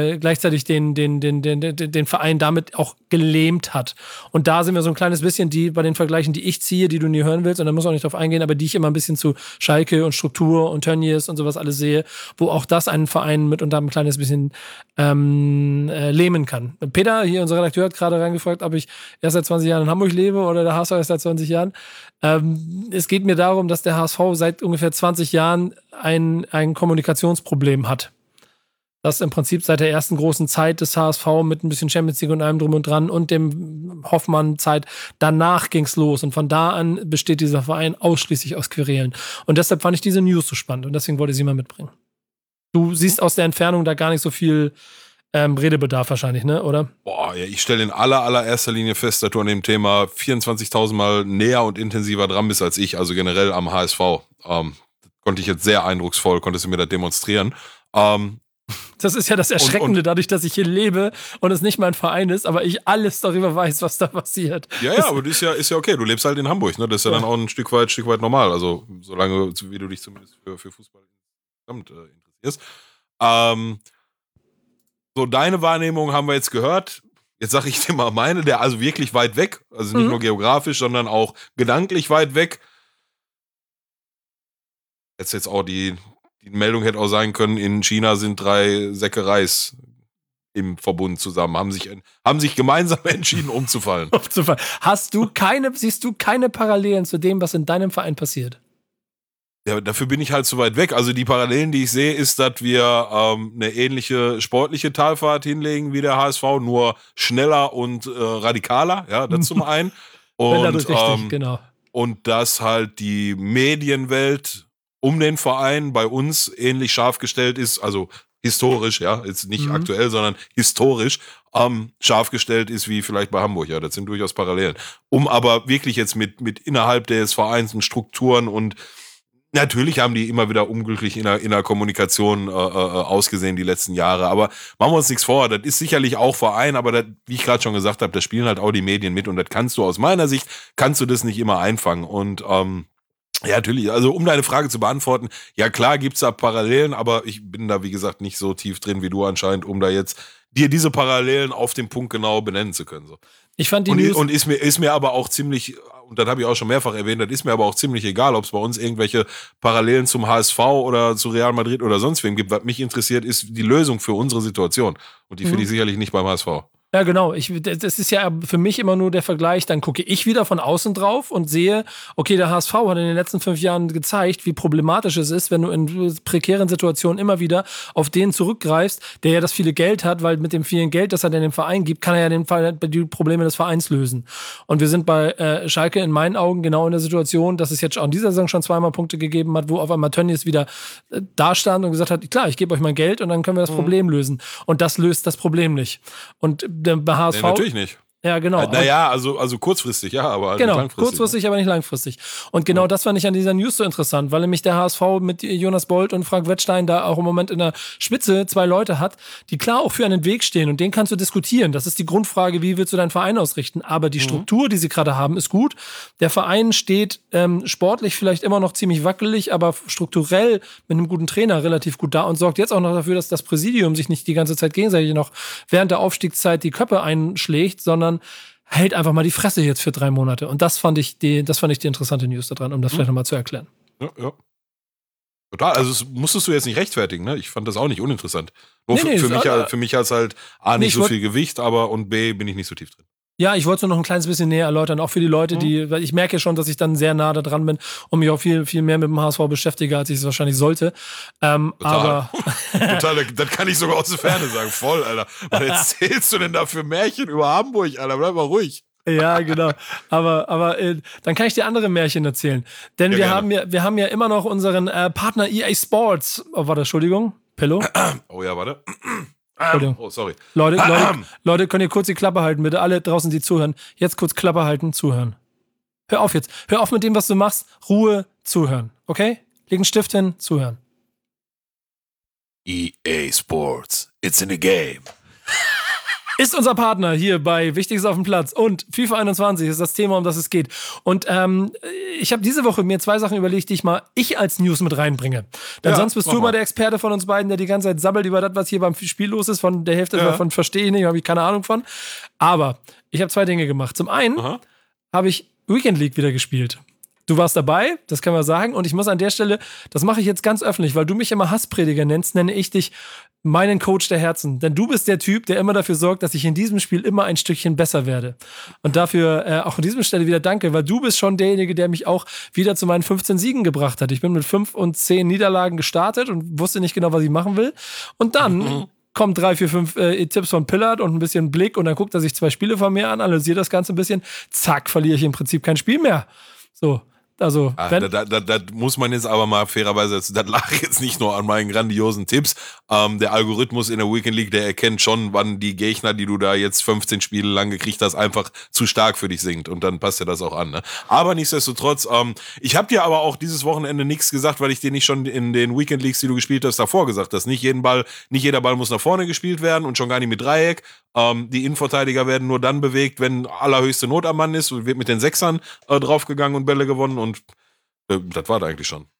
Verein damit auch gelähmt hat. Und da sind wir so ein kleines bisschen bei den Vergleichen, die ich ziehe, die du nie hören willst, und da muss auch nicht drauf eingehen, aber die ich immer ein bisschen zu Schalke und Struktur und Tönnies und sowas alles sehe, wo auch das einen Verein mitunter ein kleines bisschen lähmen kann. Peter, hier unser Redakteur, hat gerade reingefragt, ob ich erst seit 20 Jahren in Hamburg lebe oder der HSV erst seit 20 Jahren. Es geht mir darum, dass der HSV seit ungefähr 20 Jahren ein Kommunikationsproblem hat. Das im Prinzip seit der ersten großen Zeit des HSV mit ein bisschen Champions League und allem drum und dran und dem Hoffmann-Zeit, danach ging's los. Und von da an besteht dieser Verein ausschließlich aus Querelen. Und deshalb fand ich diese News so spannend und deswegen wollte ich sie mal mitbringen. Du siehst aus der Entfernung da gar nicht so viel Redebedarf wahrscheinlich, ne, oder? Boah, ja, ich stelle in allererster Linie fest, dass du an dem Thema 24.000 Mal näher und intensiver dran bist als ich, also generell am HSV. Konnte ich jetzt sehr eindrucksvoll, konntest du mir das demonstrieren. Das ist ja das Erschreckende, dadurch, dass ich hier lebe und es nicht mein Verein ist, aber ich alles darüber weiß, was da passiert. Ja, aber das ist ja okay. Du lebst halt in Hamburg, ne? Das ist ja dann auch ein Stück weit normal. Also, solange, wie du dich zumindest für Fußball interessierst. So, deine Wahrnehmung haben wir jetzt gehört. Jetzt sage ich dir mal meine, der also wirklich weit weg, also nicht nur geografisch, sondern auch gedanklich weit weg. Jetzt auch die Meldung hätte auch sein können, in China sind 3 Säcke Reis im Verbund zusammen, haben sich gemeinsam entschieden, umzufallen. Siehst du keine Parallelen zu dem, was in deinem Verein passiert? Ja, dafür bin ich halt zu weit weg. Also die Parallelen, die ich sehe, ist, dass wir eine ähnliche sportliche Talfahrt hinlegen wie der HSV, nur schneller und radikaler, ja, das zum einen. Und, genau. Und dass halt die Medienwelt um den Verein bei uns ähnlich scharf gestellt ist, also historisch, ja, jetzt nicht aktuell, sondern historisch scharf gestellt ist wie vielleicht bei Hamburg, ja, das sind durchaus Parallelen. Um aber wirklich jetzt mit innerhalb des Vereins und Strukturen und natürlich haben die immer wieder unglücklich in der Kommunikation ausgesehen die letzten Jahre, aber machen wir uns nichts vor, das ist sicherlich auch Verein, aber das, wie ich gerade schon gesagt habe, da spielen halt auch die Medien mit und das kannst du aus meiner Sicht, das nicht immer einfangen und ja, natürlich. Also, um deine Frage zu beantworten, ja klar gibt's da Parallelen, aber ich bin da, wie gesagt, nicht so tief drin wie du anscheinend, um da jetzt dir diese Parallelen auf den Punkt genau benennen zu können. So. Ich fand die News und ist mir aber auch ziemlich, und das habe ich auch schon mehrfach erwähnt, das ist mir aber auch ziemlich egal, ob es bei uns irgendwelche Parallelen zum HSV oder zu Real Madrid oder sonst wem gibt. Was mich interessiert, ist die Lösung für unsere Situation. Und die finde ich sicherlich nicht beim HSV. Ja, genau. Das ist ja für mich immer nur der Vergleich. Dann gucke ich wieder von außen drauf und sehe, okay, der HSV hat in den letzten 5 Jahren gezeigt, wie problematisch es ist, wenn du in prekären Situationen immer wieder auf den zurückgreifst, der ja das viele Geld hat, weil mit dem vielen Geld, das er in den Verein gibt, kann er ja die Probleme des Vereins lösen. Und wir sind bei Schalke in meinen Augen genau in der Situation, dass es jetzt auch in dieser Saison schon 2-mal Punkte gegeben hat, wo auf einmal Tönnies wieder da stand und gesagt hat, klar, ich gebe euch mein Geld und dann können wir das Problem lösen. Und das löst das Problem nicht. Und bei HSV. Nee, natürlich nicht. Ja, genau. Naja, also kurzfristig, ja, aber genau, nicht langfristig. Kurzfristig, aber nicht langfristig. Und genau das fand ich an dieser News so interessant, weil nämlich der HSV mit Jonas Bolt und Frank Wettstein da auch im Moment in der Spitze 2 Leute hat, die klar auch für einen Weg stehen und den kannst du diskutieren. Das ist die Grundfrage, wie willst du deinen Verein ausrichten? Aber die Struktur, die sie gerade haben, ist gut. Der Verein steht sportlich vielleicht immer noch ziemlich wackelig, aber strukturell mit einem guten Trainer relativ gut da und sorgt jetzt auch noch dafür, dass das Präsidium sich nicht die ganze Zeit gegenseitig noch während der Aufstiegszeit die Köpfe einschlägt, sondern hält einfach mal die Fresse jetzt für 3 Monate. Und das fand ich die interessante News daran, um das vielleicht nochmal zu erklären. Ja. Total, also das musstest du jetzt nicht rechtfertigen, ne? Ich fand das auch nicht uninteressant. Nur Nee, für mich hat es halt A, nicht so viel Gewicht, aber und B, bin ich nicht so tief drin. Ja, ich wollte es nur noch ein kleines bisschen näher erläutern, auch für die Leute, weil ich merke schon, dass ich dann sehr nah da dran bin und mich auch viel, viel mehr mit dem HSV beschäftige, als ich es wahrscheinlich sollte. Aber Total, das kann ich sogar aus der Ferne sagen. Voll, Alter. Was erzählst du denn da für Märchen über Hamburg, Alter? Bleib mal ruhig. Ja, genau. Aber dann kann ich dir andere Märchen erzählen. Denn wir haben ja immer noch unseren Partner EA Sports. Oh, warte, Entschuldigung. Pillow. Oh ja, warte. Oh, sorry. Leute, könnt ihr kurz die Klappe halten, bitte. Alle draußen, die zuhören. Jetzt kurz Klappe halten, zuhören. Hör auf jetzt. Hör auf mit dem, was du machst. Ruhe, zuhören. Okay? Leg einen Stift hin, zuhören. EA Sports. It's in the game. Ist unser Partner hier bei Wichtiges auf dem Platz und FIFA 21 ist das Thema, um das es geht. Und ich habe diese Woche mir 2 Sachen überlegt, die ich als News mit reinbringe. Denn sonst bist du mal der Experte von uns beiden, der die ganze Zeit sabbelt über das, was hier beim Spiel los ist. Von der Hälfte davon verstehe ich nicht, habe ich keine Ahnung von. Aber ich habe 2 Dinge gemacht. Zum einen habe ich Weekend League wieder gespielt. Du warst dabei, das kann man sagen. Und ich muss an der Stelle, das mache ich jetzt ganz öffentlich, weil du mich immer Hassprediger nennst, nenne ich dich meinen Coach der Herzen. Denn du bist der Typ, der immer dafür sorgt, dass ich in diesem Spiel immer ein Stückchen besser werde. Und dafür auch an dieser Stelle wieder danke, weil du bist schon derjenige, der mich auch wieder zu meinen 15 Siegen gebracht hat. Ich bin mit 5 und 10 Niederlagen gestartet und wusste nicht genau, was ich machen will. Und dann kommen 3, 4, 5 Tipps von Pillard und ein bisschen Blick und dann guckt er sich 2 Spiele von mir an, analysiert das Ganze ein bisschen. Zack, verliere ich im Prinzip kein Spiel mehr. So. Also, das muss man jetzt aber mal fairerweise, das lag jetzt nicht nur an meinen grandiosen Tipps. Der Algorithmus in der Weekend League, der erkennt schon, wann die Gegner, die du da jetzt 15 Spiele lang gekriegt hast, einfach zu stark für dich sind. Und dann passt dir das auch an. Ne? Aber nichtsdestotrotz, ich habe dir aber auch dieses Wochenende nichts gesagt, weil ich dir nicht schon in den Weekend Leagues, die du gespielt hast, davor gesagt hast. Nicht jeder Ball muss nach vorne gespielt werden und schon gar nicht mit Dreieck. Die Innenverteidiger werden nur dann bewegt, wenn allerhöchste Not am Mann ist und wird mit den Sechsern draufgegangen und Bälle gewonnen und das war da eigentlich schon.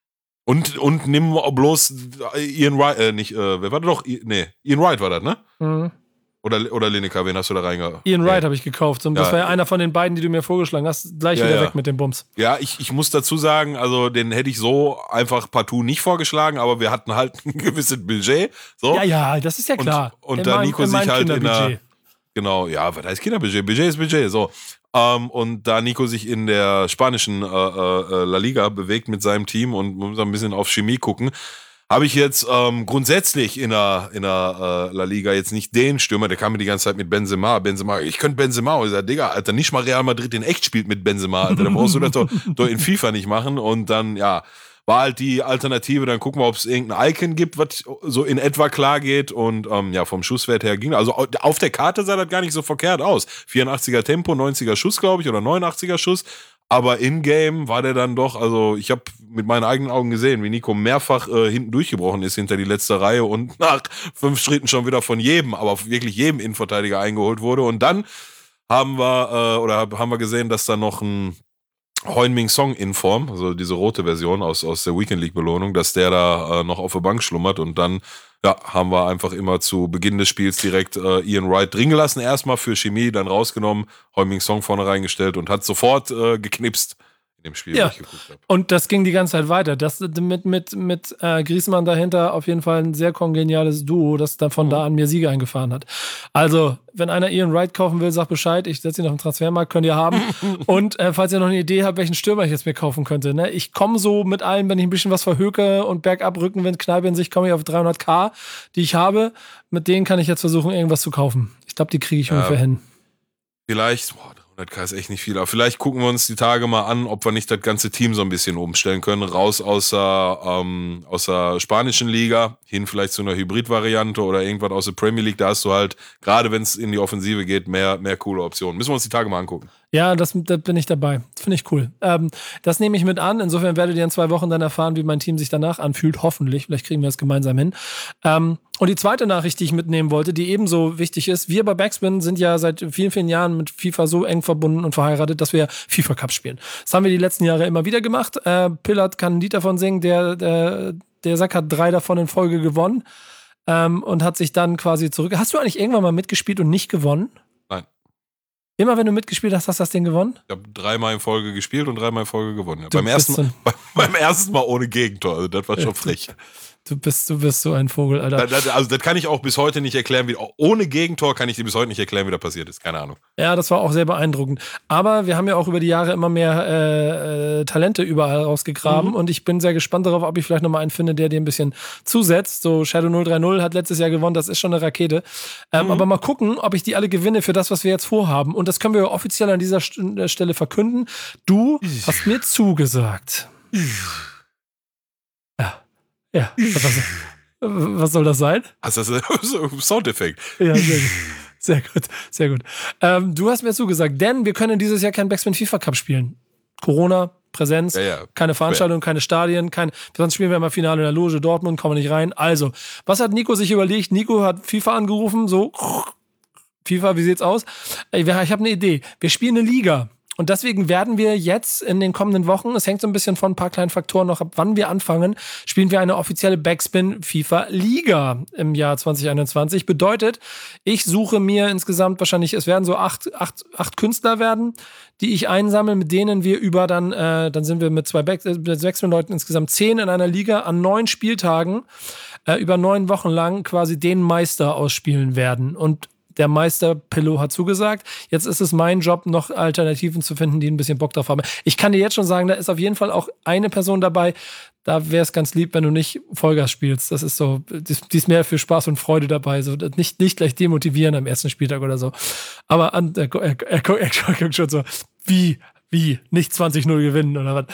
Und nimm bloß Ian Wright, wer war das doch? Ian Wright war das, ne? Mhm. Oder Lineker, wen hast du da reingehauen? Ian Wright habe ich gekauft und das war ja einer von den beiden, die du mir vorgeschlagen hast. Gleich wieder weg mit dem Bums. Ja, ich muss dazu sagen, also den hätte ich so einfach partout nicht vorgeschlagen, aber wir hatten halt ein gewisses Budget. So. Ja, das ist ja klar. Und da Nico sich halt in der... Genau, ja, was heißt Kinderbudget? Budget ist Budget, so. Und da Nico sich in der spanischen La Liga bewegt mit seinem Team und muss ein bisschen auf Chemie gucken, habe ich jetzt grundsätzlich in der La Liga jetzt nicht den Stürmer, der kam mir die ganze Zeit mit Benzema, ich könnte Benzema, und ich sag, Digga, Alter, nicht mal Real Madrid in echt spielt mit Benzema, Alter, da brauchst du das doch in FIFA nicht machen und dann, ja, war halt die Alternative, dann gucken wir, ob es irgendein Icon gibt, was so in etwa klar geht und vom Schusswert her ging. Also auf der Karte sah das gar nicht so verkehrt aus. 84er Tempo, 90er Schuss, glaube ich, oder 89er Schuss. Aber in-game war der dann doch, also ich habe mit meinen eigenen Augen gesehen, wie Nico mehrfach hinten durchgebrochen ist hinter die letzte Reihe und nach 5 Schritten schon wieder von jedem, aber wirklich jedem Innenverteidiger eingeholt wurde. Und dann haben wir gesehen, dass da noch ein Heung-Min Song in Form, also diese rote Version aus der Weekend League Belohnung, dass der da noch auf der Bank schlummert und dann haben wir einfach immer zu Beginn des Spiels direkt Ian Wright drin gelassen, erstmal für Chemie, dann rausgenommen, Heung-Min Song vorne reingestellt und hat sofort geknipst in dem Spiel, wo ich geguckt habe. Und das ging die ganze Zeit weiter. Das mit Griezmann dahinter auf jeden Fall ein sehr kongeniales Duo, das dann von da an mir Siege eingefahren hat. Also, wenn einer Ian Wright kaufen will, sagt Bescheid. Ich setze ihn auf den Transfermarkt, könnt ihr haben. Und falls ihr noch eine Idee habt, welchen Stürmer ich jetzt mir kaufen könnte. Ne? Ich komme so mit allem, wenn ich ein bisschen was verhöke und bergab Rückenwind, Kneipe in sich, komme ich auf 300.000, die ich habe. Mit denen kann ich jetzt versuchen, irgendwas zu kaufen. Ich glaube, die kriege ich ungefähr hin. Vielleicht, 300.000 ist echt nicht viel, aber vielleicht gucken wir uns die Tage mal an, ob wir nicht das ganze Team so ein bisschen umstellen können, raus aus der spanischen Liga, hin vielleicht zu einer Hybrid-Variante oder irgendwas aus der Premier League, da hast du halt, gerade wenn es in die Offensive geht, mehr coole Optionen. Müssen wir uns die Tage mal angucken. Ja, da bin ich dabei. Finde ich cool. Das nehme ich mit an. Insofern werdet ihr in 2 Wochen dann erfahren, wie mein Team sich danach anfühlt. Hoffentlich. Vielleicht kriegen wir es gemeinsam hin. Und die zweite Nachricht, die ich mitnehmen wollte, die ebenso wichtig ist. Wir bei Backspin sind ja seit vielen, vielen Jahren mit FIFA so eng verbunden und verheiratet, dass wir FIFA Cup spielen. Das haben wir die letzten Jahre immer wieder gemacht. Pillard kann ein Lied davon singen. Der Sack hat 3 davon in Folge gewonnen und hat sich dann quasi zurück... Hast du eigentlich irgendwann mal mitgespielt und nicht gewonnen? Nein. Immer wenn du mitgespielt hast, hast du das Ding gewonnen? Ich habe 3-mal in Folge gespielt und 3-mal in Folge gewonnen. Ja. Beim ersten Mal ohne Gegentor, also das war schon frech. Du bist so ein Vogel, Alter. Also das kann ich auch bis heute nicht erklären, ohne Gegentor kann ich dir bis heute nicht erklären, wie das passiert ist. Keine Ahnung. Ja, das war auch sehr beeindruckend. Aber wir haben ja auch über die Jahre immer mehr Talente überall rausgegraben und ich bin sehr gespannt darauf, ob ich vielleicht nochmal einen finde, der dir ein bisschen zusetzt. So Shadow 030 hat letztes Jahr gewonnen, das ist schon eine Rakete. Aber mal gucken, ob ich die alle gewinne für das, was wir jetzt vorhaben. Und das können wir offiziell an dieser Stelle verkünden. Du hast mir zugesagt. Ja, was soll das sein? Also das ist ein Soundeffekt. Ja, sehr gut. Sehr gut. Du hast mir zugesagt, denn wir können dieses Jahr keinen Backspin FIFA Cup spielen. Corona, Präsenz, keine Veranstaltung, keine Stadien, sonst spielen wir immer Finale in der Loge Dortmund, kommen wir nicht rein. Also, was hat Nico sich überlegt? Nico hat FIFA angerufen, so, FIFA, wie sieht's aus? Ich habe eine Idee. Wir spielen eine Liga. Und deswegen werden wir jetzt in den kommenden Wochen, es hängt so ein bisschen von ein paar kleinen Faktoren noch ab, wann wir anfangen, spielen wir eine offizielle Backspin FIFA Liga im Jahr 2021. Bedeutet, ich suche mir insgesamt wahrscheinlich, es werden so acht Künstler werden, die ich einsammle, mit denen wir dann sind wir mit 2 Backspin-Leuten insgesamt 10 in einer Liga an 9 Spieltagen über 9 Wochen lang quasi den Meister ausspielen werden. Und der Meister Pillow hat zugesagt. Jetzt ist es mein Job, noch Alternativen zu finden, die ein bisschen Bock drauf haben. Ich kann dir jetzt schon sagen, da ist auf jeden Fall auch eine Person dabei. Da wäre es ganz lieb, wenn du nicht Vollgas spielst. Das ist so, die ist mehr für Spaß und Freude dabei. So, nicht gleich demotivieren am ersten Spieltag oder so. Aber er guckt schon so, wie? Nicht 20-0 gewinnen oder was?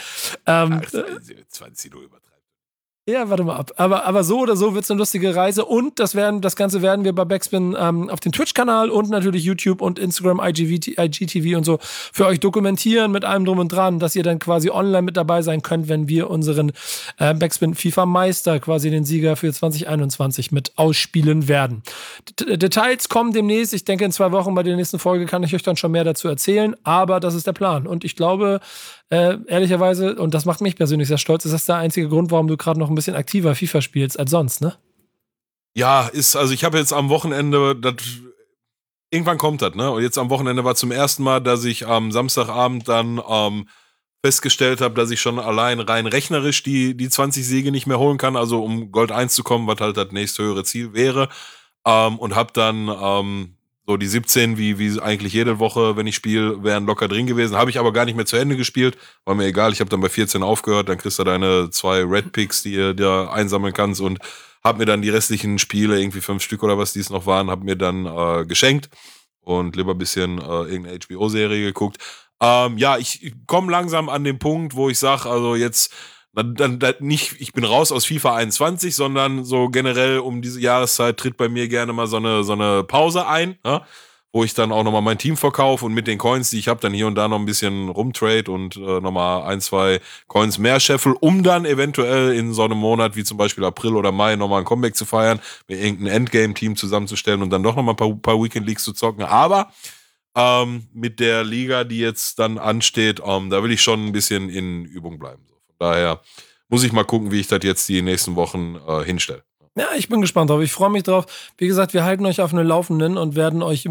20-0 übertreiben. Ja, warte mal ab. Aber so oder so wird es eine lustige Reise und das Ganze werden wir bei Backspin auf dem Twitch-Kanal und natürlich YouTube und Instagram, IGTV und so für euch dokumentieren mit allem drum und dran, dass ihr dann quasi online mit dabei sein könnt, wenn wir unseren Backspin FIFA Meister, quasi den Sieger für 2021 mit ausspielen werden. Details kommen demnächst. Ich denke, in 2 Wochen bei der nächsten Folge kann ich euch dann schon mehr dazu erzählen, aber das ist der Plan. Und ich glaube, ehrlicherweise, und das macht mich persönlich sehr stolz, ist das der einzige Grund, warum du gerade noch ein bisschen aktiver FIFA spielst als sonst, ne? Ja, also ich habe jetzt am Wochenende, irgendwann kommt das, ne? Und jetzt am Wochenende war zum ersten Mal, dass ich am Samstagabend dann festgestellt habe, dass ich schon allein rein rechnerisch die 20 Siege nicht mehr holen kann, also um Gold 1 zu kommen, was halt das nächsthöhere Ziel wäre. Und habe dann so die 17, wie eigentlich jede Woche, wenn ich spiele, wären locker drin gewesen. Habe ich aber gar nicht mehr zu Ende gespielt. War mir egal, ich habe dann bei 14 aufgehört. Dann kriegst du deine 2 Red Picks, die ihr da einsammeln kannst. Und habe mir dann die restlichen Spiele, irgendwie 5 Stück oder was dies noch waren, habe mir dann geschenkt. Und lieber ein bisschen irgendeine HBO-Serie geguckt. Ich komme langsam an den Punkt, wo ich sage, also jetzt dann nicht, ich bin raus aus FIFA 21, sondern so generell um diese Jahreszeit tritt bei mir gerne mal so eine Pause ein, ja, wo ich dann auch nochmal mein Team verkaufe und mit den Coins, die ich habe, dann hier und da noch ein bisschen rumtrade und nochmal 1, 2 Coins mehr scheffel, um dann eventuell in so einem Monat wie zum Beispiel April oder Mai nochmal ein Comeback zu feiern, mir irgendein Endgame-Team zusammenzustellen und dann doch nochmal ein paar Weekend Leagues zu zocken. Aber mit der Liga, die jetzt dann ansteht, da will ich schon ein bisschen in Übung bleiben. Von daher muss ich mal gucken, wie ich das jetzt die nächsten Wochen hinstelle. Ja, ich bin gespannt drauf. Ich freue mich drauf. Wie gesagt, wir halten euch auf eine Laufenden und werden euch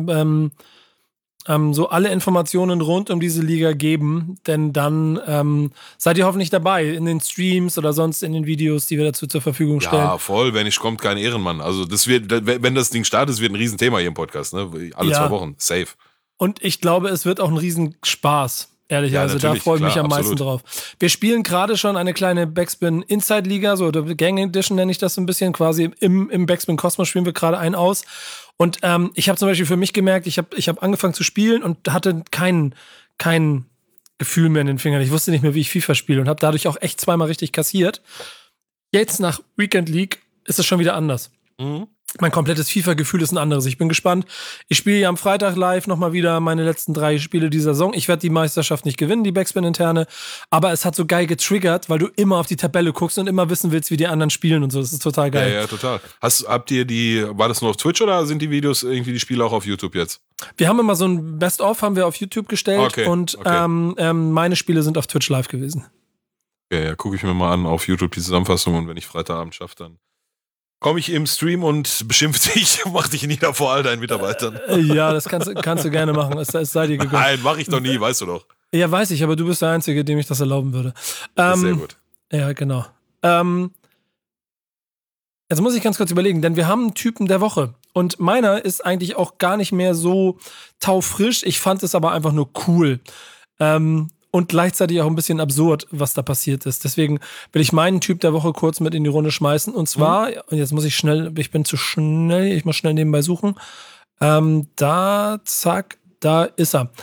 so alle Informationen rund um diese Liga geben, denn dann seid ihr hoffentlich dabei in den Streams oder sonst in den Videos, die wir dazu zur Verfügung stellen. Ja, voll, wenn nicht kommt, kein Ehrenmann. Also das wird, wenn das Ding startet, das wird ein Riesenthema hier im Podcast, ne? Alle 2 Wochen, safe. Und ich glaube, es wird auch ein Riesenspaß. Ehrlicherweise, da freue ich mich am meisten drauf. Wir spielen gerade schon eine kleine Backspin Inside Liga, so der Gang Edition nenne ich das so ein bisschen, quasi im Backspin Kosmos spielen wir gerade einen aus. Und ich habe zum Beispiel für mich gemerkt, ich hab angefangen zu spielen und hatte kein Gefühl mehr in den Fingern. Ich wusste nicht mehr, wie ich FIFA spiele und habe dadurch auch echt 2-mal richtig kassiert. Jetzt nach Weekend League ist es schon wieder anders. Mhm. Mein komplettes FIFA-Gefühl ist ein anderes. Ich bin gespannt. Ich spiele ja am Freitag live nochmal wieder meine letzten 3 Spiele dieser Saison. Ich werde die Meisterschaft nicht gewinnen, die Backspin-Interne. Aber es hat so geil getriggert, weil du immer auf die Tabelle guckst und immer wissen willst, wie die anderen spielen und so. Das ist total geil. Ja, total. War das nur auf Twitch oder sind die Videos irgendwie die Spiele auch auf YouTube jetzt? Wir haben immer so ein Best-of, haben wir auf YouTube gestellt. Und meine Spiele sind auf Twitch live gewesen. Ja, gucke ich mir mal an auf YouTube die Zusammenfassung und wenn ich Freitagabend schaffe, dann komme ich im Stream und beschimpfe dich, mach dich nieder vor all deinen Mitarbeitern. Ja, das kannst du gerne machen. Es sei dir gegönnt. Nein, mach ich doch nie, weißt du doch. Ja, weiß ich, aber du bist der Einzige, dem ich das erlauben würde. Das ist sehr gut. Ja, genau. Jetzt muss ich ganz kurz überlegen, denn wir haben einen Typen der Woche. Und meiner ist eigentlich auch gar nicht mehr so taufrisch. Ich fand es aber einfach nur cool. Und gleichzeitig auch ein bisschen absurd, was da passiert ist. Deswegen will ich meinen Typ der Woche kurz mit in die Runde schmeißen. Und zwar, und jetzt muss ich bin zu schnell, ich muss schnell nebenbei suchen. Da ist er.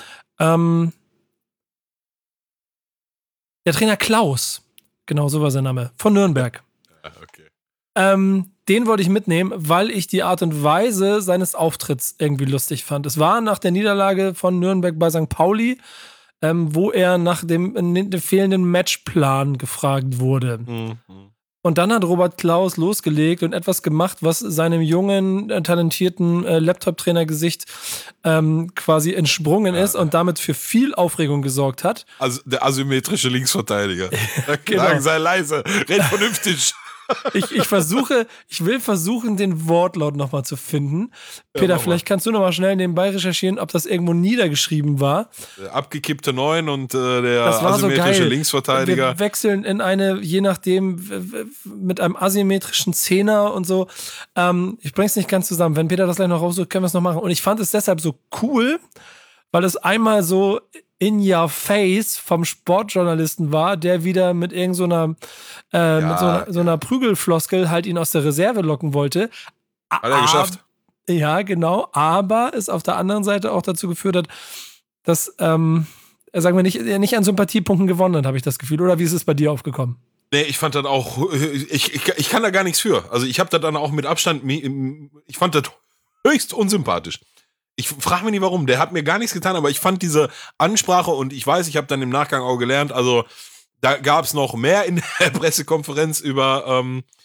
Der Trainer Klaus, genau so war sein Name, von Nürnberg. Okay. Den wollte ich mitnehmen, weil ich die Art und Weise seines Auftritts irgendwie lustig fand. Es war nach der Niederlage von Nürnberg bei St. Pauli, wo er nach dem fehlenden Matchplan gefragt wurde. Mhm. Und dann hat Robert Klaus losgelegt und etwas gemacht, was seinem jungen, talentierten Laptop-Trainer-Gesicht quasi entsprungen ist und damit für viel Aufregung gesorgt hat. Also der asymmetrische Linksverteidiger. Genau. Sei leise, red vernünftig. Ich will versuchen, den Wortlaut nochmal zu finden. Peter, vielleicht kannst du nochmal schnell nebenbei recherchieren, ob das irgendwo niedergeschrieben war. Der abgekippte 9 und der asymmetrische Linksverteidiger. Wir wechseln in eine, je nachdem, mit einem asymmetrischen Zehner und so. Ich bring's nicht ganz zusammen. Wenn Peter das gleich noch raussucht, können wir es noch machen. Und ich fand es deshalb so cool, weil es einmal so in your face vom Sportjournalisten war, der wieder mit irgend so einer so einer Prügelfloskel halt ihn aus der Reserve locken wollte. Hat er geschafft. Ja, genau. Aber es auf der anderen Seite auch dazu geführt hat, dass sagen wir nicht an Sympathiepunkten gewonnen hat, habe ich das Gefühl. Oder wie ist es bei dir aufgekommen? Nee, ich fand das auch, ich kann da gar nichts für. Also ich habe das dann auch mit Abstand, ich fand das höchst unsympathisch. Ich frage mich nicht warum, der hat mir gar nichts getan, aber ich fand diese Ansprache und ich weiß, ich habe dann im Nachgang auch gelernt, also da gab es noch mehr in der Pressekonferenz über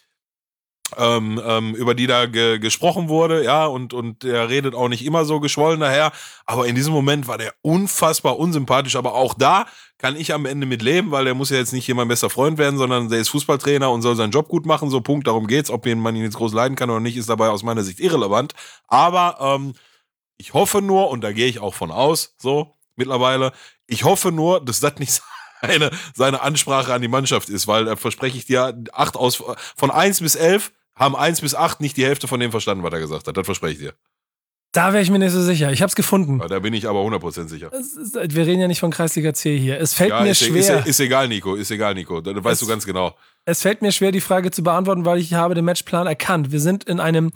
die da gesprochen wurde, ja, und der redet auch nicht immer so geschwollen daher, aber in diesem Moment war der unfassbar unsympathisch, aber auch da kann ich am Ende mit leben, weil der muss ja jetzt nicht hier mein bester Freund werden, sondern der ist Fußballtrainer und soll seinen Job gut machen, so Punkt, darum geht's, ob man ihn jetzt groß leiden kann oder nicht, ist dabei aus meiner Sicht irrelevant, aber ich hoffe nur, und da gehe ich auch von aus, so mittlerweile, ich hoffe nur, dass das nicht seine Ansprache an die Mannschaft ist, weil da verspreche ich dir, von 1 bis 11 haben 1 bis 8 nicht die Hälfte von dem verstanden, was er gesagt hat. Das verspreche ich dir. Da wäre ich mir nicht so sicher. Ich habe es gefunden. Ja, da bin ich aber 100% sicher. Wir reden ja nicht von Kreisliga C hier. Es fällt mir schwer. Ist egal, Nico. Das weißt du ganz genau. Es fällt mir schwer, die Frage zu beantworten, weil ich habe den Matchplan erkannt. Wir sind in einem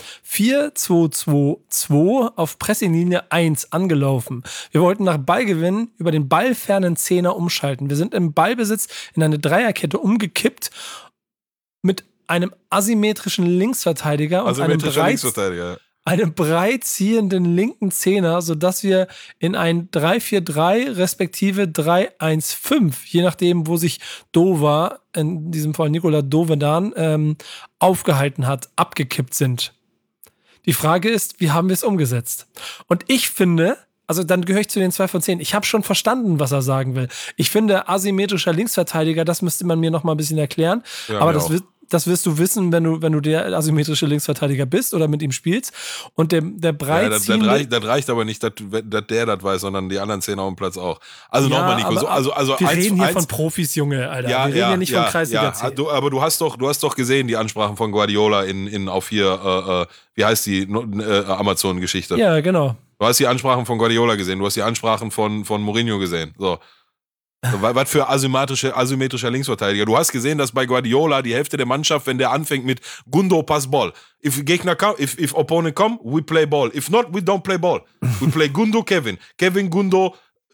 4-2-2-2 auf Pressinglinie 1 angelaufen. Wir wollten nach Ballgewinn über den ballfernen Zehner umschalten. Wir sind im Ballbesitz in eine Dreierkette umgekippt mit einem asymmetrischen Linksverteidiger und einem breit ziehenden linken Zehner, sodass wir in ein 3-4-3 respektive 3-1-5, je nachdem, wo sich Dover, in diesem Fall Nikola Dovedan, aufgehalten hat, abgekippt sind. Die Frage ist, wie haben wir es umgesetzt? Und ich finde, also dann gehöre ich zu den 2 von 10. Ich habe schon verstanden, was er sagen will. Ich finde, asymmetrischer Linksverteidiger, das müsste man mir noch mal ein bisschen erklären. Ja, aber das wirst du wissen, wenn du der asymmetrische Linksverteidiger bist oder mit ihm spielst. Und der breit das reicht aber nicht, dass der das weiß, sondern die anderen 10 auf dem Platz auch. Also nochmal, Nico. Wir reden hier von Profis, Junge, Alter. Wir reden hier nicht von Kreisliga C. Aber du hast doch gesehen, die Ansprachen von Guardiola auf hier, wie heißt die Amazon-Geschichte? Ja, genau. Du hast die Ansprachen von Guardiola gesehen, du hast die Ansprachen von Mourinho gesehen. So. Was für asymmetrischer Linksverteidiger. Du hast gesehen, dass bei Guardiola die Hälfte der Mannschaft, wenn der anfängt mit Gundo pass Ball. If opponent come, we play ball. If not, we don't play ball. We play Gundo, Kevin. Kevin, Gundo,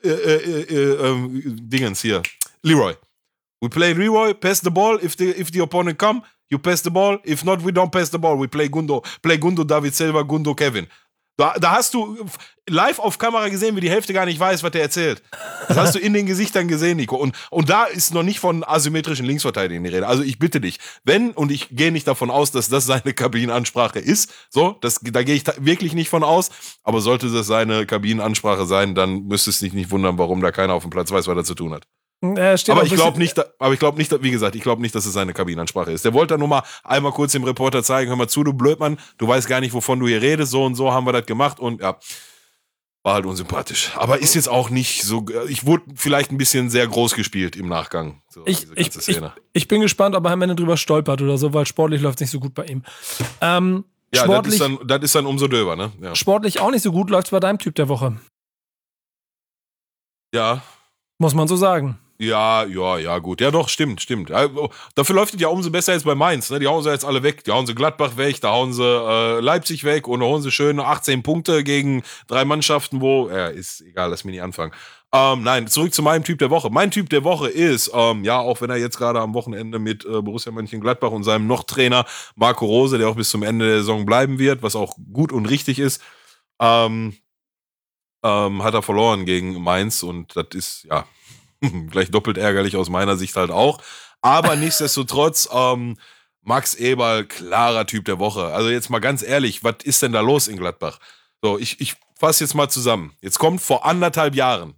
Dingens hier. Leroy. We play Leroy, pass the ball. If the opponent come, you pass the ball. If not, we don't pass the ball. We play Gundo, David Silva, Gundo, Kevin. Da hast du live auf Kamera gesehen, wie die Hälfte gar nicht weiß, was der erzählt. Das hast du in den Gesichtern gesehen, Nico. Und da ist noch nicht von asymmetrischen Linksverteidigern die Rede. Also ich bitte dich, und ich gehe nicht davon aus, dass das seine Kabinenansprache ist, da gehe ich wirklich nicht von aus, aber sollte das seine Kabinenansprache sein, dann müsste es dich nicht wundern, warum da keiner auf dem Platz weiß, was er zu tun hat. Aber ich glaube nicht, wie gesagt, ich glaube nicht, dass es seine Kabinenansprache ist. Der wollte da nur mal einmal kurz dem Reporter zeigen, hör mal zu, du Blödmann, du weißt gar nicht, wovon du hier redest, so und so haben wir das gemacht und ja. war halt unsympathisch. Aber ist jetzt auch nicht so, ich wurde vielleicht ein bisschen sehr groß gespielt im Nachgang. So, ich bin gespannt, ob er am Ende drüber stolpert oder so, weil sportlich läuft es nicht so gut bei ihm. Ja, das ist dann umso döber, ne? Ja. Sportlich auch nicht so gut läuft es bei deinem Typ der Woche. Ja. Muss man so sagen. Ja, gut. Ja, doch, stimmt. Ja, dafür läuft es ja umso besser jetzt bei Mainz. Ne? Die hauen sie jetzt alle weg. Die hauen sie Gladbach weg, da hauen sie Leipzig weg und da hauen sie schöne 18 Punkte gegen 3 Mannschaften, wo, ist egal, lass mich nicht anfangen. Nein, zurück zu meinem Typ der Woche. Mein Typ der Woche ist, auch wenn er jetzt gerade am Wochenende mit Borussia Mönchengladbach und seinem Noch-Trainer Marco Rose, der auch bis zum Ende der Saison bleiben wird, was auch gut und richtig ist, hat er verloren gegen Mainz und das ist, ja, gleich doppelt ärgerlich aus meiner Sicht halt auch. Aber nichtsdestotrotz, Max Eberl, klarer Typ der Woche. Also jetzt mal ganz ehrlich, was ist denn da los in Gladbach? So, ich fasse jetzt mal zusammen. Jetzt kommt vor anderthalb Jahren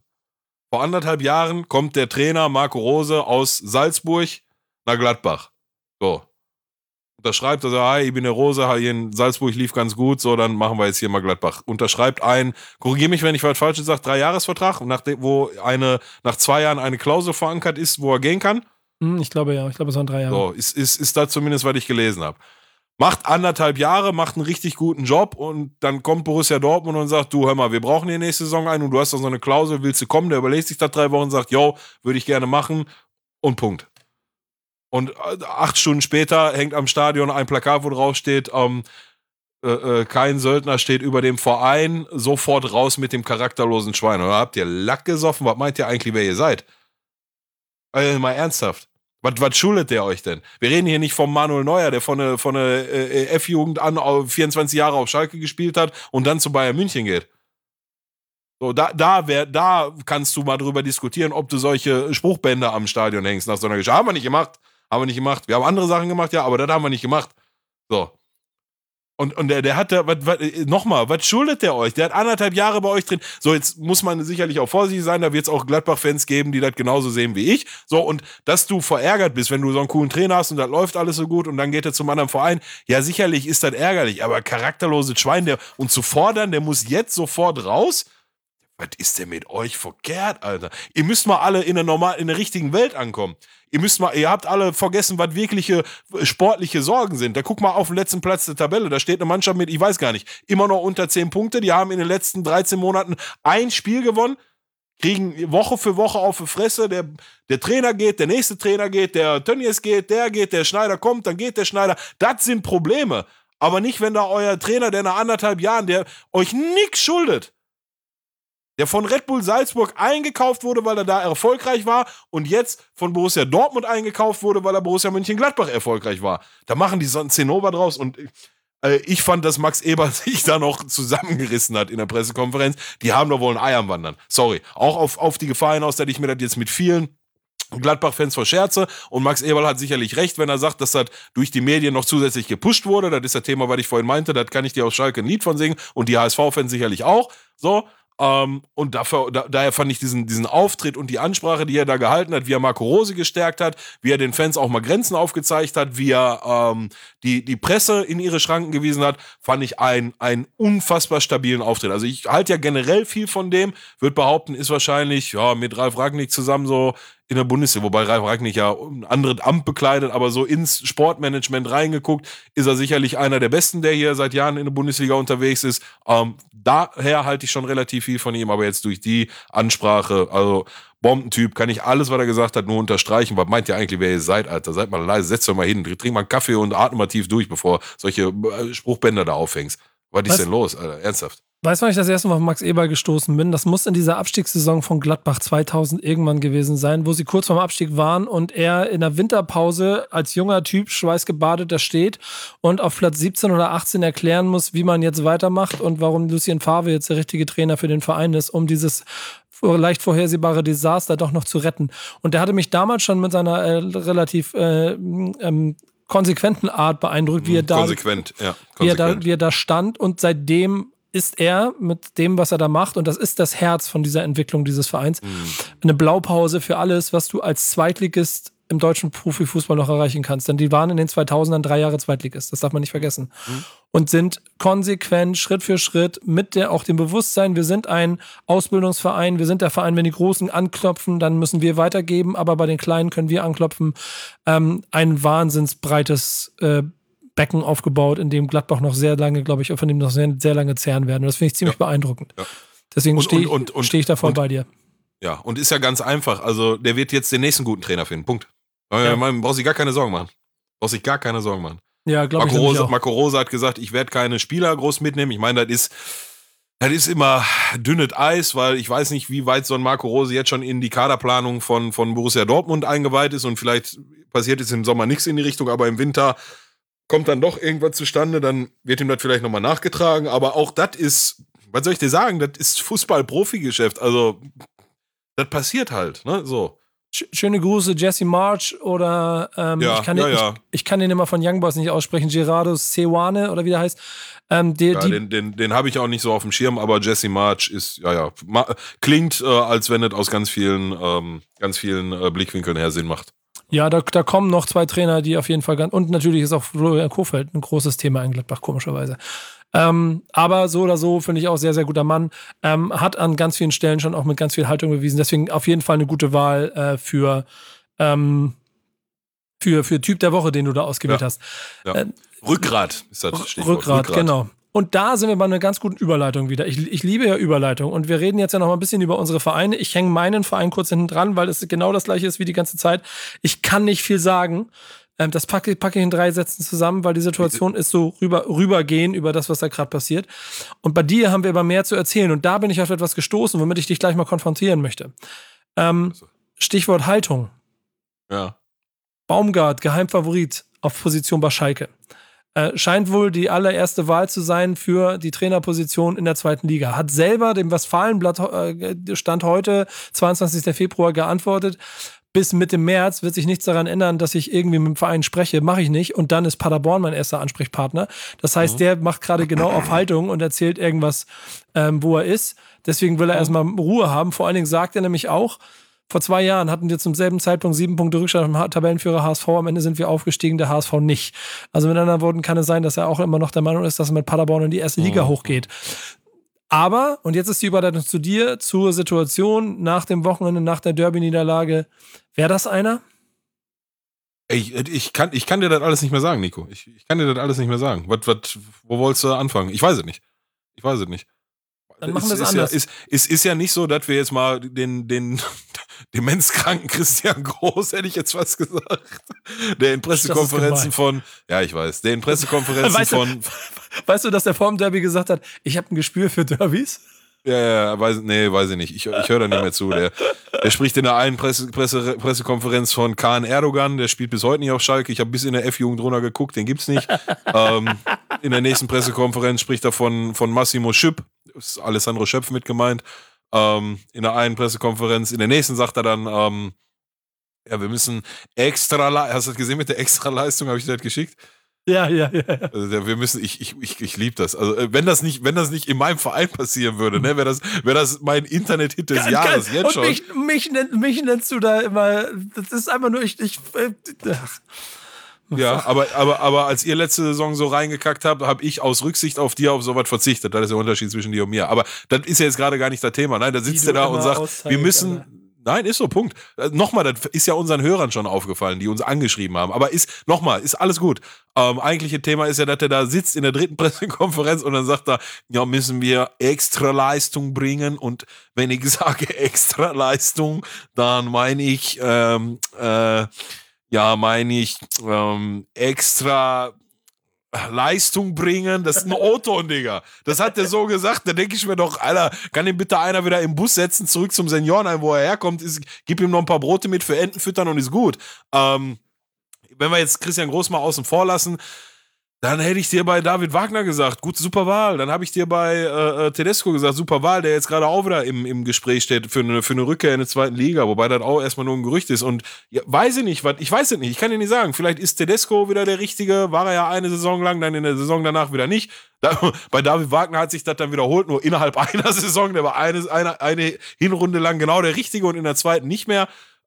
kommt der Trainer Marco Rose aus Salzburg nach Gladbach. So. Unterschreibt, also, hi, ich bin der Rose, hier in Salzburg lief ganz gut, so, dann machen wir jetzt hier mal Gladbach. Unterschreibt korrigiere mich, wenn ich was Falsches sage, 3-Jahres-Vertrag, wo nach 2 Jahren eine Klausel verankert ist, wo er gehen kann. Ich glaube, ja. Ich glaube, es waren 3 Jahre. So, ist da zumindest, was ich gelesen habe. Macht 1,5 Jahre, macht einen richtig guten Job und dann kommt Borussia Dortmund und sagt, du, hör mal, wir brauchen hier nächste Saison einen und du hast doch so eine Klausel, willst du kommen? Der überlegt sich das 3 Wochen und sagt, yo, würde ich gerne machen und Punkt. Und 8 Stunden später hängt am Stadion ein Plakat, wo drauf steht, kein Söldner steht über dem Verein, sofort raus mit dem charakterlosen Schwein. Oder habt ihr Lack gesoffen? Was meint ihr eigentlich, wer ihr seid? Mal ernsthaft. Was schuldet der euch denn? Wir reden hier nicht vom Manuel Neuer, der von der F-Jugend an 24 Jahre auf Schalke gespielt hat und dann zu Bayern München geht. So, da kannst du mal drüber diskutieren, ob du solche Spruchbänder am Stadion hängst nach so einer Geschichte. Haben wir nicht gemacht. Wir haben andere Sachen gemacht, ja, aber das haben wir nicht gemacht. So. Und der hat da, was schuldet der euch? Der hat 1,5 Jahre bei euch drin. So, jetzt muss man sicherlich auch vorsichtig sein, da wird es auch Gladbach-Fans geben, die das genauso sehen wie ich. So, und dass du verärgert bist, wenn du so einen coolen Trainer hast und das läuft alles so gut und dann geht er zum anderen Verein, ja, sicherlich ist das ärgerlich, aber charakterloses Schwein, und zu fordern, der muss jetzt sofort raus. Was ist denn mit euch verkehrt, Alter? Ihr müsst mal alle in der richtigen Welt ankommen. Ihr habt alle vergessen, was wirkliche sportliche Sorgen sind. Da guck mal auf den letzten Platz der Tabelle. Da steht eine Mannschaft mit, ich weiß gar nicht, immer noch unter 10 Punkte. Die haben in den letzten 13 Monaten ein Spiel gewonnen, kriegen Woche für Woche auf die Fresse. Der Trainer geht, der nächste Trainer geht, der Tönnies geht, der Schneider kommt, dann geht der Schneider. Das sind Probleme. Aber nicht, wenn da euer Trainer, der nach 1,5 Jahren, der euch nichts schuldet, der von Red Bull Salzburg eingekauft wurde, weil er da erfolgreich war und jetzt von Borussia Dortmund eingekauft wurde, weil er Borussia Mönchengladbach erfolgreich war. Da machen die so ein Zinnober draus und ich fand, dass Max Eberl sich da noch zusammengerissen hat in der Pressekonferenz. Die haben doch wohl ein Ei am Wandern. Sorry. Auch auf die Gefahr hinaus, dass ich mir das jetzt mit vielen Gladbach-Fans verscherze und Max Eberl hat sicherlich recht, wenn er sagt, dass das durch die Medien noch zusätzlich gepusht wurde. Das ist das Thema, was ich vorhin meinte. Das kann ich dir aus Schalke ein Lied von singen und die HSV-Fans sicherlich auch. So. Und daher fand ich diesen Auftritt und die Ansprache, die er da gehalten hat, wie er Marco Rose gestärkt hat, wie er den Fans auch mal Grenzen aufgezeigt hat, wie er die Presse in ihre Schranken gewiesen hat, fand ich einen unfassbar stabilen Auftritt. Also ich halte ja generell viel von dem, würde behaupten, ist wahrscheinlich mit Ralf Rangnick zusammen so in der Bundesliga, wobei Ralf Rangnick ja ein anderes Amt bekleidet, aber so ins Sportmanagement reingeguckt, ist er sicherlich einer der Besten, der hier seit Jahren in der Bundesliga unterwegs ist. Daher halte ich schon relativ viel von ihm, aber jetzt durch die Ansprache, also Bombentyp, kann ich alles, was er gesagt hat, nur unterstreichen. Was meint ihr eigentlich, wer ihr seid, Alter? Seid mal leise, setzt euch mal hin, trink mal einen Kaffee und atme mal tief durch, bevor solche Spruchbänder da aufhängst. Was ist denn los, Alter? Ernsthaft? Weißt du, wann ich das erste Mal auf Max Eberl gestoßen bin? Das muss in dieser Abstiegssaison von Gladbach 2000 irgendwann gewesen sein, wo sie kurz vorm Abstieg waren und er in der Winterpause als junger Typ, schweißgebadet, da steht und auf Platz 17 oder 18 erklären muss, wie man jetzt weitermacht und warum Lucien Favre jetzt der richtige Trainer für den Verein ist, um dieses leicht vorhersehbare Desaster doch noch zu retten. Und der hatte mich damals schon mit seiner relativ konsequenten Art beeindruckt, wie er da stand und seitdem ist er mit dem, was er da macht, und das ist das Herz von dieser Entwicklung dieses Vereins, eine Blaupause für alles, was du als Zweitligist im deutschen Profifußball noch erreichen kannst. Denn die waren in den 2000ern 3 Jahre Zweitligist. Das darf man nicht vergessen. Und sind konsequent, Schritt für Schritt, mit auch dem Bewusstsein, wir sind ein Ausbildungsverein, wir sind der Verein, wenn die Großen anklopfen, dann müssen wir weitergeben, aber bei den Kleinen können wir anklopfen. Ein wahnsinnsbreites Becken aufgebaut, in dem Gladbach noch sehr lange, glaube ich, von dem noch sehr, sehr lange zehren werden. Und das finde ich ziemlich beeindruckend. Ja. Deswegen stehe ich da voll bei dir. Ja, und ist ja ganz einfach. Also, der wird jetzt den nächsten guten Trainer finden. Punkt. Man braucht sich gar keine Sorgen machen. Ja, glaube ich auch. Marco Rose hat gesagt, ich werde keine Spieler groß mitnehmen. Ich meine, das ist immer dünnes Eis, weil ich weiß nicht, wie weit so ein Marco Rose jetzt schon in die Kaderplanung von Borussia Dortmund eingeweiht ist und vielleicht passiert jetzt im Sommer nichts in die Richtung, aber im Winter kommt dann doch irgendwas zustande, dann wird ihm das vielleicht nochmal nachgetragen. Aber auch das ist, was soll ich dir sagen, das ist Fußball-Profi-Geschäft. Also, das passiert halt, ne? So. Schöne Grüße, Jesse March oder ich kann den immer von Young Boys nicht aussprechen, Gerardo Seoane oder wie der heißt. Den habe ich auch nicht so auf dem Schirm, aber Jesse March ist, klingt, als wenn es aus ganz vielen Blickwinkeln her Sinn macht. Ja, da kommen noch 2 Trainer, die auf jeden Fall und natürlich ist auch Florian Kohfeldt ein großes Thema in Gladbach, komischerweise. Aber so oder so finde ich auch sehr, sehr guter Mann. Hat an ganz vielen Stellen schon auch mit ganz viel Haltung bewiesen. Deswegen auf jeden Fall eine gute Wahl für Typ der Woche, den du da ausgewählt hast. Ja. Rückgrat ist das Stichwort. Rückgrat, genau. Und da sind wir bei einer ganz guten Überleitung wieder. Ich liebe ja Überleitung. Und wir reden jetzt ja noch mal ein bisschen über unsere Vereine. Ich hänge meinen Verein kurz hinten dran, weil es genau das gleiche ist wie die ganze Zeit. Ich kann nicht viel sagen. Das packe ich in 3 Sätzen zusammen, weil die Situation ist so rübergehen über das, was da gerade passiert. Und bei dir haben wir aber mehr zu erzählen. Und da bin ich auf etwas gestoßen, womit ich dich gleich mal konfrontieren möchte. Stichwort Haltung. Ja. Baumgart, Geheimfavorit auf Position bei Schalke. Scheint wohl die allererste Wahl zu sein für die Trainerposition in der 2. Liga. Hat selber dem Westfalenblatt Stand heute, 22. Februar, geantwortet. Bis Mitte März wird sich nichts daran ändern, dass ich irgendwie mit dem Verein spreche. Mache ich nicht. Und dann ist Paderborn mein erster Ansprechpartner. Das heißt, der macht gerade genau auf Haltung und erzählt irgendwas, wo er ist. Deswegen will er erstmal Ruhe haben. Vor allen Dingen sagt er nämlich auch, vor 2 Jahren hatten wir zum selben Zeitpunkt 7 Punkte Rückstand am Tabellenführer HSV. Am Ende sind wir aufgestiegen, der HSV nicht. Also mit anderen Worten kann es sein, dass er auch immer noch der Meinung ist, dass er mit Paderborn in die 1. Liga hochgeht. Aber, und jetzt ist die Überleitung zu dir, zur Situation nach dem Wochenende, nach der Derby-Niederlage. Wäre das einer? Ich kann dir das alles nicht mehr sagen, Nico. Ich kann dir das alles nicht mehr sagen. Wo wolltest du anfangen? Ich weiß es nicht. Dann machen wir es anders. Es ist ja nicht so, dass wir jetzt mal den demenzkranken Christian Groß, hätte ich jetzt fast gesagt, der in Pressekonferenzen Weißt du, dass der vor dem Derby gesagt hat, ich habe ein Gespür für Derbys? Ja, weiß ich nicht. Ich höre da nicht mehr zu. Der spricht in der einen Pressekonferenz von Kaan Erdogan, der spielt bis heute nicht auf Schalke. Ich habe bis in der F-Jugend drunter geguckt, den gibt's nicht. In der nächsten Pressekonferenz spricht er von Massimo Schüpp, ist Alessandro Schöpf mit gemeint. In der einen Pressekonferenz, in der nächsten sagt er dann, wir müssen hast du das gesehen mit der Extraleistung, habe ich dir das geschickt? Ja. Also wir müssen, ich liebe das. Also wenn das nicht in meinem Verein passieren würde, ne, wäre das mein Internet-Hit des Jahres jetzt schon. Und mich nennst du da immer, das ist einfach nur, Ja, aber als ihr letzte Saison so reingekackt habt, habe ich aus Rücksicht auf dir auf sowas verzichtet. Das ist der Unterschied zwischen dir und mir. Aber das ist ja jetzt gerade gar nicht das Thema. Nein, da sitzt er da und sagt, wir müssen... Alter. Nein, ist so, Punkt. Nochmal, das ist ja unseren Hörern schon aufgefallen, die uns angeschrieben haben. Aber ist alles gut. Eigentliche Thema ist ja, dass er da sitzt in der 3. Pressekonferenz und dann sagt er, ja, müssen wir extra Leistung bringen. Und wenn ich sage extra Leistung, dann meine ich extra Leistung bringen, das ist ein O-Ton, Digga. Das hat der so gesagt, da denke ich mir doch, Alter, kann den bitte einer wieder im Bus setzen, zurück zum Seniorenheim, wo er herkommt, gib ihm noch ein paar Brote mit für Enten füttern und ist gut. Wenn wir jetzt Christian Groß mal außen vor lassen, dann hätte ich dir bei David Wagner gesagt, gut, super Wahl. Dann habe ich dir bei Tedesco gesagt, super Wahl, der jetzt gerade auch wieder im Gespräch steht für eine Rückkehr in der 2. Liga, wobei das auch erstmal nur ein Gerücht ist. Und ja, weiß ich nicht, ich weiß es nicht, ich kann dir nicht sagen. Vielleicht ist Tedesco wieder der Richtige, war er ja eine Saison lang, dann in der Saison danach wieder nicht. Bei David Wagner hat sich das dann wiederholt, nur innerhalb einer Saison, der war eine Hinrunde lang genau der Richtige und in der zweiten nicht mehr.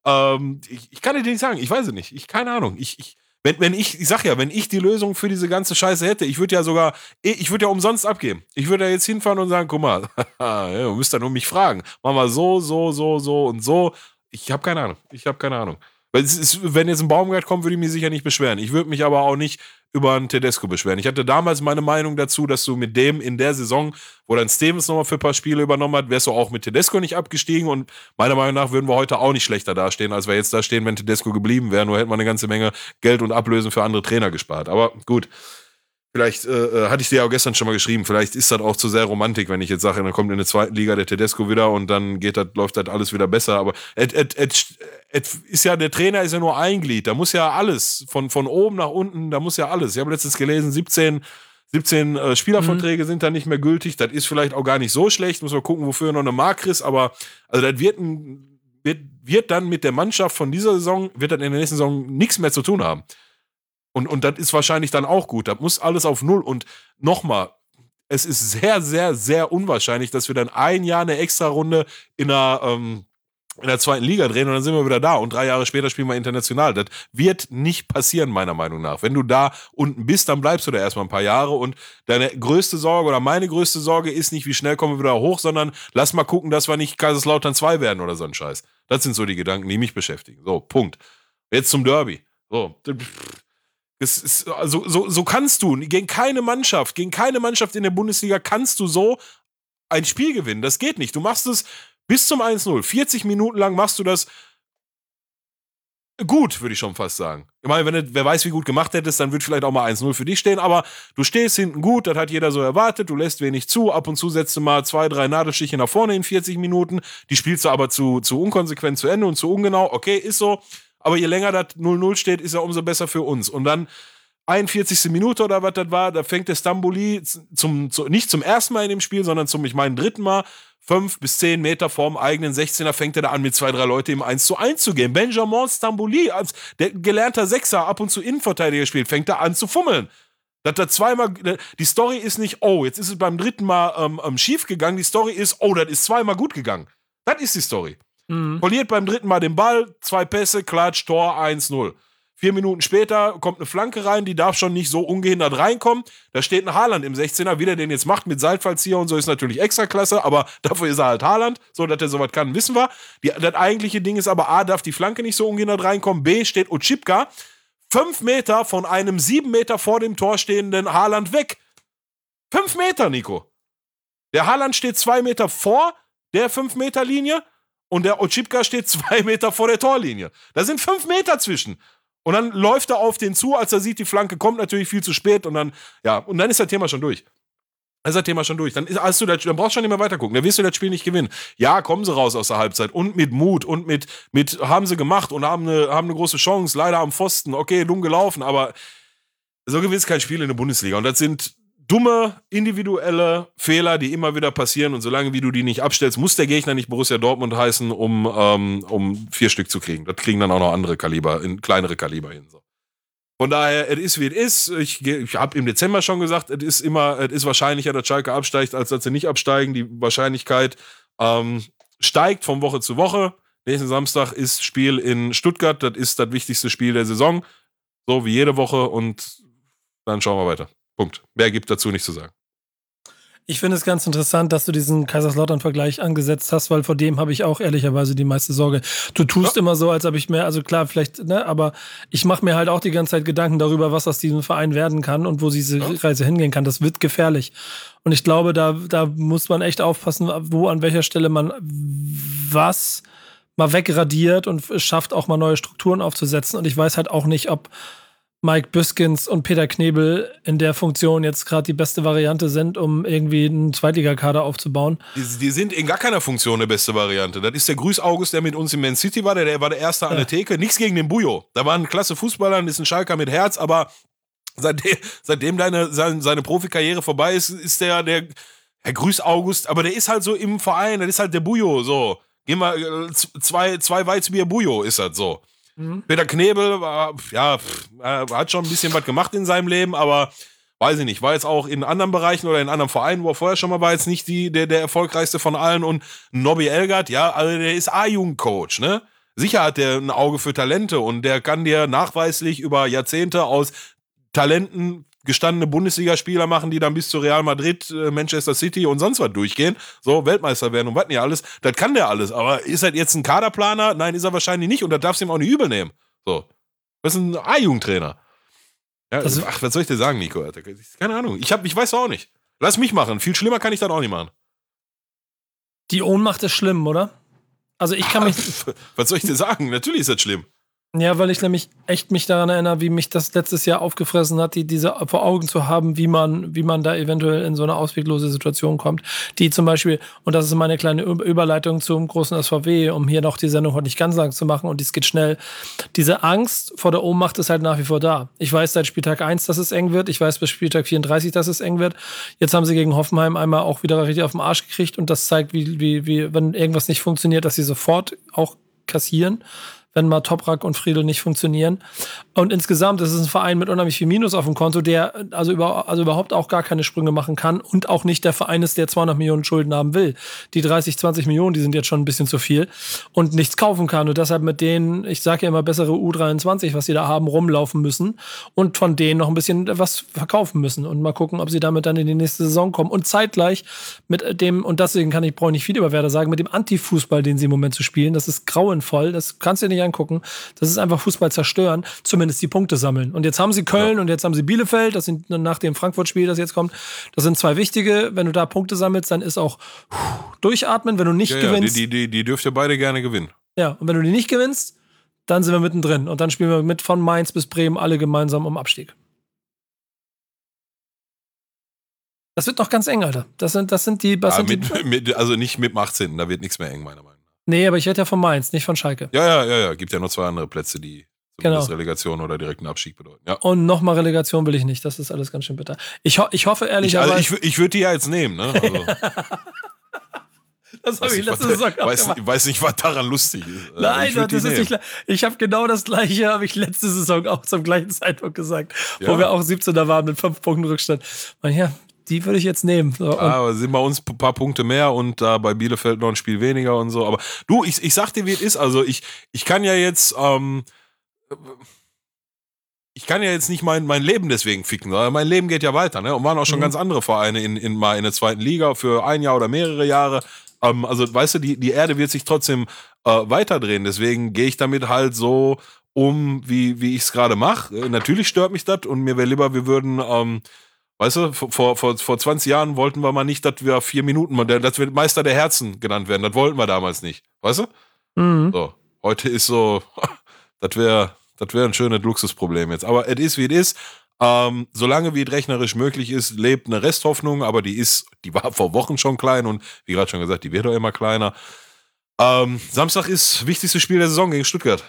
Ich kann dir nicht sagen, ich weiß es nicht. Keine Ahnung. Ich sag ja, wenn ich die Lösung für diese ganze Scheiße hätte, ich würde ja umsonst abgeben. Ich würde ja jetzt hinfahren und sagen, guck mal, ihr müsst ja nur mich fragen. Mach mal so und so. Ich habe keine Ahnung. Weil wenn jetzt ein Baumgart kommt, würde ich mich sicher nicht beschweren. Ich würde mich aber auch nicht über einen Tedesco beschweren. Ich hatte damals meine Meinung dazu, dass du mit dem in der Saison, wo dann Stevens nochmal für ein paar Spiele übernommen hat, wärst du auch mit Tedesco nicht abgestiegen und meiner Meinung nach würden wir heute auch nicht schlechter dastehen, als wir jetzt da stehen, wenn Tedesco geblieben wäre. Nur hätten wir eine ganze Menge Geld und Ablösen für andere Trainer gespart. Aber gut. Vielleicht hatte ich dir ja auch gestern schon mal geschrieben, vielleicht ist das auch zu sehr Romantik, wenn ich jetzt sage, dann kommt in der zweiten Liga der Tedesco wieder und dann läuft das alles wieder besser. Aber ist ja, der Trainer ist ja nur ein Glied, da muss ja alles, von oben nach unten, da muss ja alles. Ich habe letztens gelesen, 17 Spielerverträge sind da nicht mehr gültig. Das ist vielleicht auch gar nicht so schlecht, muss man gucken, wofür noch eine Mark kriegst, aber also das wird dann mit der Mannschaft von dieser Saison, wird dann in der nächsten Saison nichts mehr zu tun haben. Und das ist wahrscheinlich dann auch gut. Das muss alles auf Null. Und nochmal, es ist sehr, sehr, sehr unwahrscheinlich, dass wir dann ein Jahr eine Extra-Runde in der zweiten Liga drehen und dann sind wir wieder da. Und 3 Jahre später spielen wir international. Das wird nicht passieren, meiner Meinung nach. Wenn du da unten bist, dann bleibst du da erstmal ein paar Jahre. Und deine größte Sorge oder meine größte Sorge ist nicht, wie schnell kommen wir wieder hoch, sondern lass mal gucken, dass wir nicht Kaiserslautern 2 werden oder so ein Scheiß. Das sind so die Gedanken, die mich beschäftigen. So, Punkt. Jetzt zum Derby. So, so kannst du gegen keine Mannschaft in der Bundesliga kannst du so ein Spiel gewinnen. Das geht nicht. Du machst es bis zum 1-0. 40 Minuten lang machst du das gut, würde ich schon fast sagen. Ich meine, wer weiß, wie gut gemacht hättest, dann wird vielleicht auch mal 1-0 für dich stehen, aber du stehst hinten gut, das hat jeder so erwartet, du lässt wenig zu, ab und zu setzt du mal 2, 3 Nadelstiche nach vorne in 40 Minuten, die spielst du aber zu unkonsequent zu Ende und zu ungenau. Okay, ist so. Aber je länger das 0-0 steht, ist ja umso besser für uns. Und dann 41. Minute oder was das war, da fängt der Stambouli nicht zum ersten Mal in dem Spiel, sondern zum, ich meine, dritten Mal, 5 bis 10 Meter vorm eigenen 16er fängt er da an, mit 2, 3 Leuten im 1:1 zu gehen. Benjamin Stambouli, als der gelernter Sechser, ab und zu Innenverteidiger spielt, fängt da an zu fummeln. Die Story ist nicht, oh, jetzt ist es beim dritten Mal schief gegangen, die Story ist, oh, das ist 2-mal gut gegangen. Das ist die Story. Verliert beim dritten Mal den Ball, 2 Pässe, Klatsch, Tor, 1-0. 4 Minuten später kommt eine Flanke rein, die darf schon nicht so ungehindert reinkommen. Da steht ein Haaland im 16er, wie der den jetzt macht mit Seitfallzieher und so, ist natürlich extra klasse, aber dafür ist er halt Haaland. So, dass er sowas kann, wissen wir. Das eigentliche Ding ist aber, A, darf die Flanke nicht so ungehindert reinkommen, B, steht Oczipka 5 Meter von einem 7 Meter vor dem Tor stehenden Haaland weg. 5 Meter, Nico. Der Haaland steht 2 Meter vor der 5-Meter-Linie und der Oczipka steht 2 Meter vor der Torlinie. Da sind 5 Meter zwischen. Und dann läuft er auf den zu, als er sieht, die Flanke kommt natürlich viel zu spät und dann ist das Thema schon durch. Dann brauchst du schon nicht mehr weiter gucken. Da wirst du das Spiel nicht gewinnen. Ja, kommen sie raus aus der Halbzeit und mit Mut und mit haben sie gemacht und haben eine große Chance, leider am Pfosten. Okay, dumm gelaufen, aber so gewinnst kein Spiel in der Bundesliga. Und das sind dumme, individuelle Fehler, die immer wieder passieren. Und solange wie du die nicht abstellst, muss der Gegner nicht Borussia Dortmund heißen, um 4 Stück zu kriegen. Das kriegen dann auch noch andere Kaliber, in kleinere Kaliber hin. So. Von daher, es ist, wie es ist. Ich habe im Dezember schon gesagt, es ist wahrscheinlicher, dass Schalke absteigt, als dass sie nicht absteigen. Die Wahrscheinlichkeit steigt von Woche zu Woche. Nächsten Samstag ist Spiel in Stuttgart. Das ist das wichtigste Spiel der Saison. So wie jede Woche. Und dann schauen wir weiter. Punkt. Mehr gibt dazu nichts zu sagen. Ich finde es ganz interessant, dass du diesen Kaiserslautern-Vergleich angesetzt hast, weil vor dem habe ich auch ehrlicherweise die meiste Sorge. Du tust immer so, als ob ich mehr, also klar, vielleicht, ne, aber ich mache mir halt auch die ganze Zeit Gedanken darüber, was aus diesem Verein werden kann und wo diese Reise hingehen kann. Das wird gefährlich. Und ich glaube, da muss man echt aufpassen, an welcher Stelle man was mal wegradiert und schafft, auch mal neue Strukturen aufzusetzen. Und ich weiß halt auch nicht, ob Mike Büskens und Peter Knebel in der Funktion jetzt gerade die beste Variante sind, um irgendwie einen Zweitligakader aufzubauen. Die sind in gar keiner Funktion eine beste Variante. Das ist der Grüß August, der mit uns in Man City war, der war der Erste an der Theke. Nichts gegen den Bujo. Da war ein klasse Fußballer, ist ein Schalker mit Herz, aber seitdem seine Profikarriere vorbei ist, ist der Herr Grüß August, aber der ist halt so im Verein, das ist halt der Bujo, so. Gehen wir, zwei Weizbier Bujo ist das so. Peter Knebel hat schon ein bisschen was gemacht in seinem Leben, aber weiß ich nicht, war jetzt auch in anderen Bereichen oder in anderen Vereinen, wo er vorher schon mal war, jetzt nicht der erfolgreichste von allen. Und Nobby Elgert, ja, also der ist A-Jugendcoach, ne? sicher hat der ein Auge für Talente und der kann dir nachweislich über Jahrzehnte aus Talenten gestandene Bundesligaspieler machen, die dann bis zu Real Madrid, Manchester City und sonst was durchgehen, so Weltmeister werden und was nicht alles. Das kann der alles, aber ist er jetzt ein Kaderplaner? Nein, ist er wahrscheinlich nicht und das darfst du ihm auch nicht übel nehmen. So. Das ist ein A-Jugendtrainer. Ja, was soll ich dir sagen, Nico? Keine Ahnung. Ich weiß auch nicht. Lass mich machen. Viel schlimmer kann ich das auch nicht machen. Die Ohnmacht ist schlimm, oder? Also ich kann mich... Was soll ich dir sagen? Natürlich ist das schlimm. Ja, weil ich nämlich echt mich daran erinnere, wie mich das letztes Jahr aufgefressen hat, diese vor Augen zu haben, wie man da eventuell in so eine ausweglose Situation kommt. Die zum Beispiel, und das ist meine kleine Überleitung zum großen SVW, um hier noch die Sendung heute nicht ganz lang zu machen, und dies geht schnell. Diese Angst vor der Ohnmacht ist halt nach wie vor da. Ich weiß seit Spieltag 1, dass es eng wird. Ich weiß bis Spieltag 34, dass es eng wird. Jetzt haben sie gegen Hoffenheim einmal auch wieder richtig auf den Arsch gekriegt, und das zeigt, wie wenn irgendwas nicht funktioniert, dass sie sofort auch kassieren, wenn mal Toprak und Friedl nicht funktionieren. Und insgesamt ist es ein Verein mit unheimlich viel Minus auf dem Konto, der also überhaupt auch gar keine Sprünge machen kann und auch nicht der Verein ist, der 200 Millionen Schulden haben will. Die 30, 20 Millionen, die sind jetzt schon ein bisschen zu viel und nichts kaufen kann. Und deshalb mit denen, ich sage ja immer, bessere U23, was sie da haben, rumlaufen müssen und von denen noch ein bisschen was verkaufen müssen und mal gucken, ob sie damit dann in die nächste Saison kommen. Und zeitgleich mit dem, und deswegen brauche ich nicht viel über Werder sagen, mit dem Anti-Fußball, den sie im Moment zu spielen, das ist grauenvoll, das kannst du dir nicht angucken. Das ist einfach Fußball zerstören, zumindest die Punkte sammeln. Und jetzt haben sie Köln und jetzt haben sie Bielefeld, das sind nach dem Frankfurt-Spiel, das jetzt kommt, das sind zwei wichtige. Wenn du da Punkte sammelst, dann ist auch durchatmen, wenn du nicht gewinnst. Die dürft ihr beide gerne gewinnen. Ja, und wenn du die nicht gewinnst, dann sind wir mittendrin. Und dann spielen wir mit von Mainz bis Bremen alle gemeinsam um Abstieg. Das wird noch ganz eng, Alter. Das sind die... Also nicht mit dem 18. Da wird nichts mehr eng, meiner Meinung nach. Nee, aber ich rede ja von Mainz, nicht von Schalke. Ja. Gibt ja noch 2 andere Plätze, die zumindest Relegation oder direkten Abstieg bedeuten. Ja. Und nochmal Relegation will ich nicht. Das ist alles ganz schön bitter. Ich hoffe ehrlicherweise... Ich würde die ja jetzt nehmen, ne? Also. Das habe ich letzte Saison auch gemacht. Ich weiß nicht, was daran lustig ist. Nein, das ist nicht. Ich habe genau das Gleiche, habe ich letzte Saison auch zum gleichen Zeitpunkt gesagt. Ja. Wo wir auch 17er waren mit 5 Punkten Rückstand. Ja, die würde ich jetzt nehmen. So, aber sind bei uns ein paar Punkte mehr und da bei Bielefeld noch ein Spiel weniger und so. Aber du, ich sag dir, wie es ist. Also ich kann ja jetzt, nicht mein Leben deswegen ficken. Mein Leben geht ja weiter, ne? Und waren auch schon ganz andere Vereine in der zweiten Liga für ein Jahr oder mehrere Jahre. Also weißt du, die Erde wird sich trotzdem weiterdrehen. Deswegen gehe ich damit halt so um, wie ich es gerade mache. Natürlich stört mich das und mir wäre lieber, wir würden weißt du, vor 20 Jahren wollten wir mal nicht, dass wir 4 Minuten, dass wir Meister der Herzen genannt werden. Das wollten wir damals nicht. Weißt du? Mhm. So, heute ist so, das wäre ein schönes Luxusproblem jetzt. Aber es ist, wie es ist. Solange wie es rechnerisch möglich ist, lebt eine Resthoffnung, aber die war vor Wochen schon klein und wie gerade schon gesagt, die wird auch immer kleiner. Samstag ist wichtigstes Spiel der Saison gegen Stuttgart.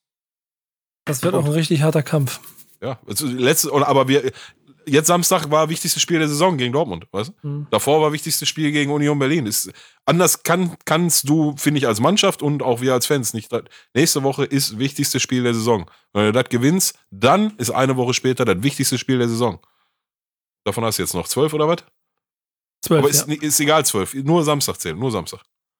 Das wird auch ein richtig harter Kampf. Ja, aber jetzt Samstag war wichtigstes Spiel der Saison gegen Dortmund, weißt du? Mhm. Davor war wichtigstes Spiel gegen Union Berlin. Anders kannst du, finde ich, als Mannschaft und auch wir als Fans nicht. Nächste Woche ist wichtigstes Spiel der Saison. Wenn du das gewinnst, dann ist eine Woche später das wichtigste Spiel der Saison. Davon hast du jetzt noch 12 oder was? 12, aber ist egal, 12. Nur Samstag zählen, nur Samstag.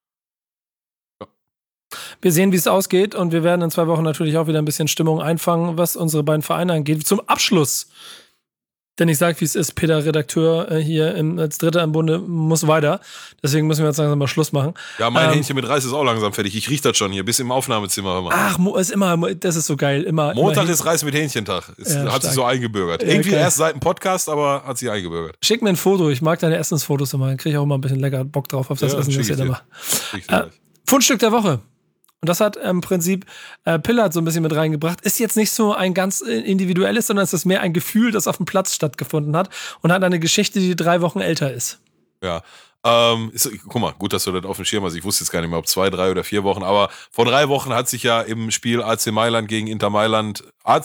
Ja. Wir sehen, wie es ausgeht und wir werden in 2 Wochen natürlich auch wieder ein bisschen Stimmung einfangen, was unsere beiden Vereine angeht. Zum Abschluss. Denn ich sage, wie es ist, Peter, Redakteur hier als Dritter im Bunde, muss weiter. Deswegen müssen wir jetzt langsam mal Schluss machen. Ja, mein Hähnchen mit Reis ist auch langsam fertig. Ich riech das schon hier, bis im Aufnahmezimmer. Immer. Ach, das ist so geil. Montag ist Reis mit Hähnchentag. Hat sich so eingebürgert. Ja, irgendwie erst seit dem Podcast, aber hat sich eingebürgert. Schick mir ein Foto. Ich mag deine Essensfotos immer. Dann kriege ich auch immer ein bisschen lecker Bock drauf auf das Essen, das ihr da macht. Fundstück der Woche. Und das hat im Prinzip Pillard so ein bisschen mit reingebracht. Ist jetzt nicht so ein ganz individuelles, sondern es ist mehr ein Gefühl, das auf dem Platz stattgefunden hat und hat eine Geschichte, die 3 Wochen älter ist. Ja. Guck mal, gut, dass du das auf dem Schirm hast. Ich wusste jetzt gar nicht mehr, ob 2, 3 oder 4 Wochen. Aber vor 3 Wochen hat sich ja im Spiel AC Mailand gegen Inter Mailand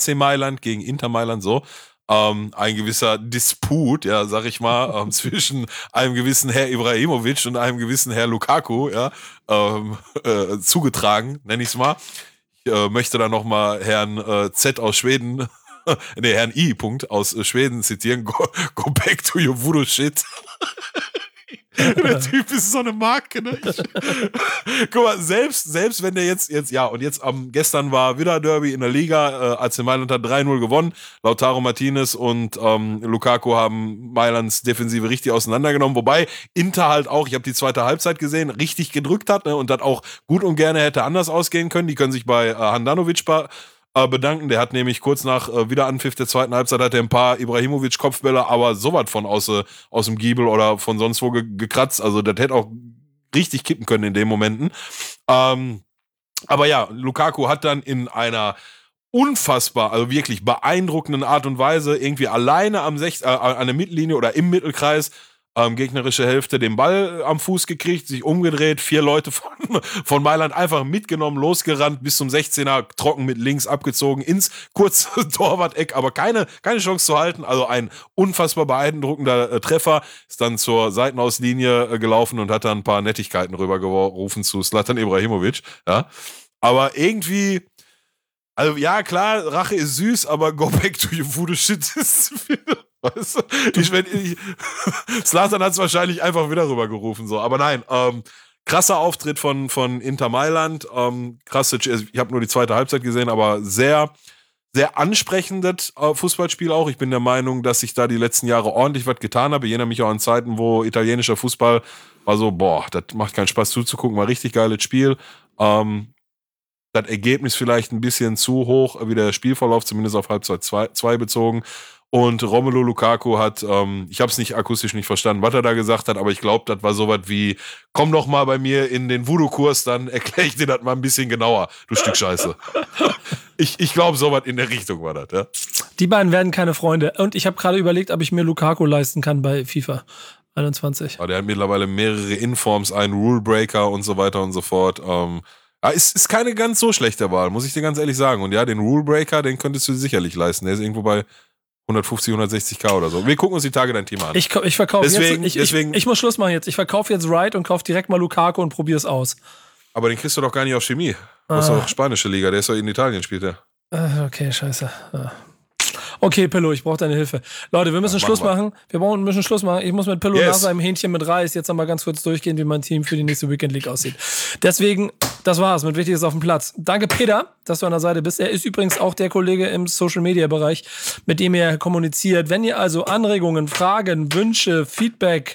so ein gewisser Disput, ja, sag ich mal, zwischen einem gewissen Herr Ibrahimovic und einem gewissen Herr Lukaku, ja, zugetragen, nenne ich es mal. Ich möchte da nochmal Herrn Z aus Schweden, Herrn I. aus Schweden zitieren. Go back to your voodoo shit. Der Typ ist so eine Marke, ne? Guck mal, selbst wenn der jetzt, ja, und jetzt gestern war wieder Derby in der Liga, AC Mailand hat 3-0 gewonnen, Lautaro Martinez und Lukaku haben Mailands Defensive richtig auseinandergenommen, wobei Inter halt auch, ich habe die zweite Halbzeit gesehen, richtig gedrückt hat, ne, und das auch gut und gerne hätte anders ausgehen können. Die können sich bei Handanovic bedanken. Der hat nämlich kurz nach Wiederanpfiff der zweiten Halbzeit hat er ein paar Ibrahimovic-Kopfbälle, aber sowas von aus dem Giebel oder von sonst wo gekratzt. Also das hätte auch richtig kippen können in den Momenten. Aber ja, Lukaku hat dann in einer unfassbar, also wirklich beeindruckenden Art und Weise irgendwie alleine an der Mittellinie oder im Mittelkreis gegnerische Hälfte den Ball am Fuß gekriegt, sich umgedreht, 4 Leute von Mailand einfach mitgenommen, losgerannt, bis zum 16er, trocken mit links abgezogen, ins kurze Torwart-Eck, aber keine Chance zu halten. Also ein unfassbar beeindruckender Treffer, ist dann zur Seitenauslinie gelaufen und hat dann ein paar Nettigkeiten rübergerufen zu Zlatan Ibrahimovic. Ja. Aber irgendwie, also ja, klar, Rache ist süß, aber go back to your voodoo shit ist weißt du? Zlatan hat es wahrscheinlich einfach wieder rübergerufen, so. Aber nein, krasser Auftritt von Inter Mailand. Ich habe nur die zweite Halbzeit gesehen, aber sehr, sehr ansprechendes Fußballspiel auch. Ich bin der Meinung, dass ich da die letzten Jahre ordentlich was getan habe. Ich erinnere mich auch an Zeiten, wo italienischer Fußball war so, das macht keinen Spaß zuzugucken, war richtig geiles Spiel. Das Ergebnis vielleicht ein bisschen zu hoch, wie der Spielverlauf, zumindest auf Halbzeit 2 bezogen. Und Romelu Lukaku hat, ich habe es nicht akustisch nicht verstanden, was er da gesagt hat, aber ich glaube, das war sowas wie, komm doch mal bei mir in den Voodoo-Kurs, dann erkläre ich dir das mal ein bisschen genauer, du Stück Scheiße. Ich glaube, sowas in der Richtung war das, ja. Die beiden werden keine Freunde. Und ich habe gerade überlegt, ob ich mir Lukaku leisten kann bei FIFA 21. Aber der hat mittlerweile mehrere Informs, einen Rulebreaker und so weiter und so fort. Ist keine ganz so schlechte Wahl, muss ich dir ganz ehrlich sagen. Und ja, den Rulebreaker, den könntest du sicherlich leisten. Der ist irgendwo bei 150, 160k oder so. Wir gucken uns die Tage dein Thema an. Ich verkaufe jetzt. Ich muss Schluss machen jetzt. Ich verkaufe jetzt Wright und kaufe direkt mal Lukaku und probiere es aus. Aber den kriegst du doch gar nicht auf Chemie. Du hast doch spanische Liga, der ist doch in Italien, spielt der. Okay, scheiße. Okay, Pillow, ich brauche deine Hilfe. Leute, wir müssen Schluss machen. Müssen Schluss machen. Ich muss mit Pillow nach seinem Hähnchen mit Reis jetzt nochmal ganz kurz durchgehen, wie mein Team für die nächste Weekend League aussieht. Deswegen, das war's mit Wichtiges auf dem Platz. Danke, Peter, dass du an der Seite bist. Er ist übrigens auch der Kollege im Social-Media-Bereich, mit dem er kommuniziert. Wenn ihr also Anregungen, Fragen, Wünsche, Feedback,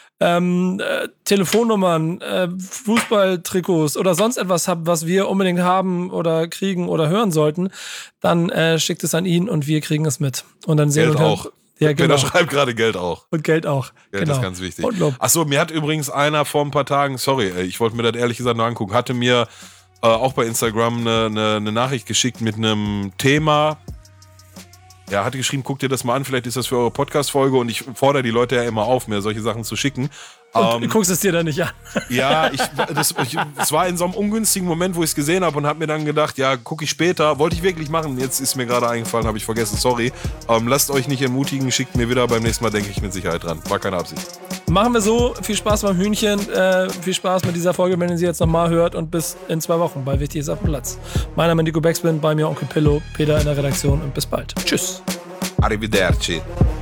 Telefonnummern, Fußballtrikots oder sonst etwas habt, was wir unbedingt haben oder kriegen oder hören sollten, dann schickt es an ihn und wir kriegen es mit. Und dann sehen Geld wir auch. Ja, genau. Peter schreibt gerade Geld auch. Und Geld auch. Geld genau. ist ganz wichtig. Und Lob. Achso, mir hat übrigens einer vor ein paar Tagen, sorry, ich wollte mir das ehrlich gesagt noch angucken, hatte mir auch bei Instagram eine Nachricht geschickt mit einem Thema. Er hatte geschrieben, guckt dir das mal an, vielleicht ist das für eure Podcast-Folge und ich fordere die Leute ja immer auf, mir solche Sachen zu schicken. Und du guckst es dir dann nicht an. Ja, es war in so einem ungünstigen Moment, wo ich es gesehen habe und habe mir dann gedacht, ja, gucke ich später. Wollte ich wirklich machen. Jetzt ist mir gerade eingefallen, habe ich vergessen, sorry. Lasst euch nicht entmutigen, schickt mir wieder. Beim nächsten Mal denke ich mit Sicherheit dran. War keine Absicht. Machen wir so. Viel Spaß beim Hühnchen. Viel Spaß mit dieser Folge, wenn ihr sie jetzt nochmal hört. Und bis in 2 Wochen bei Wichtiges auf dem Platz. Mein Name ist Nico Backspin, bei mir Onkel Pillow, Peter in der Redaktion und bis bald. Tschüss. Arrivederci.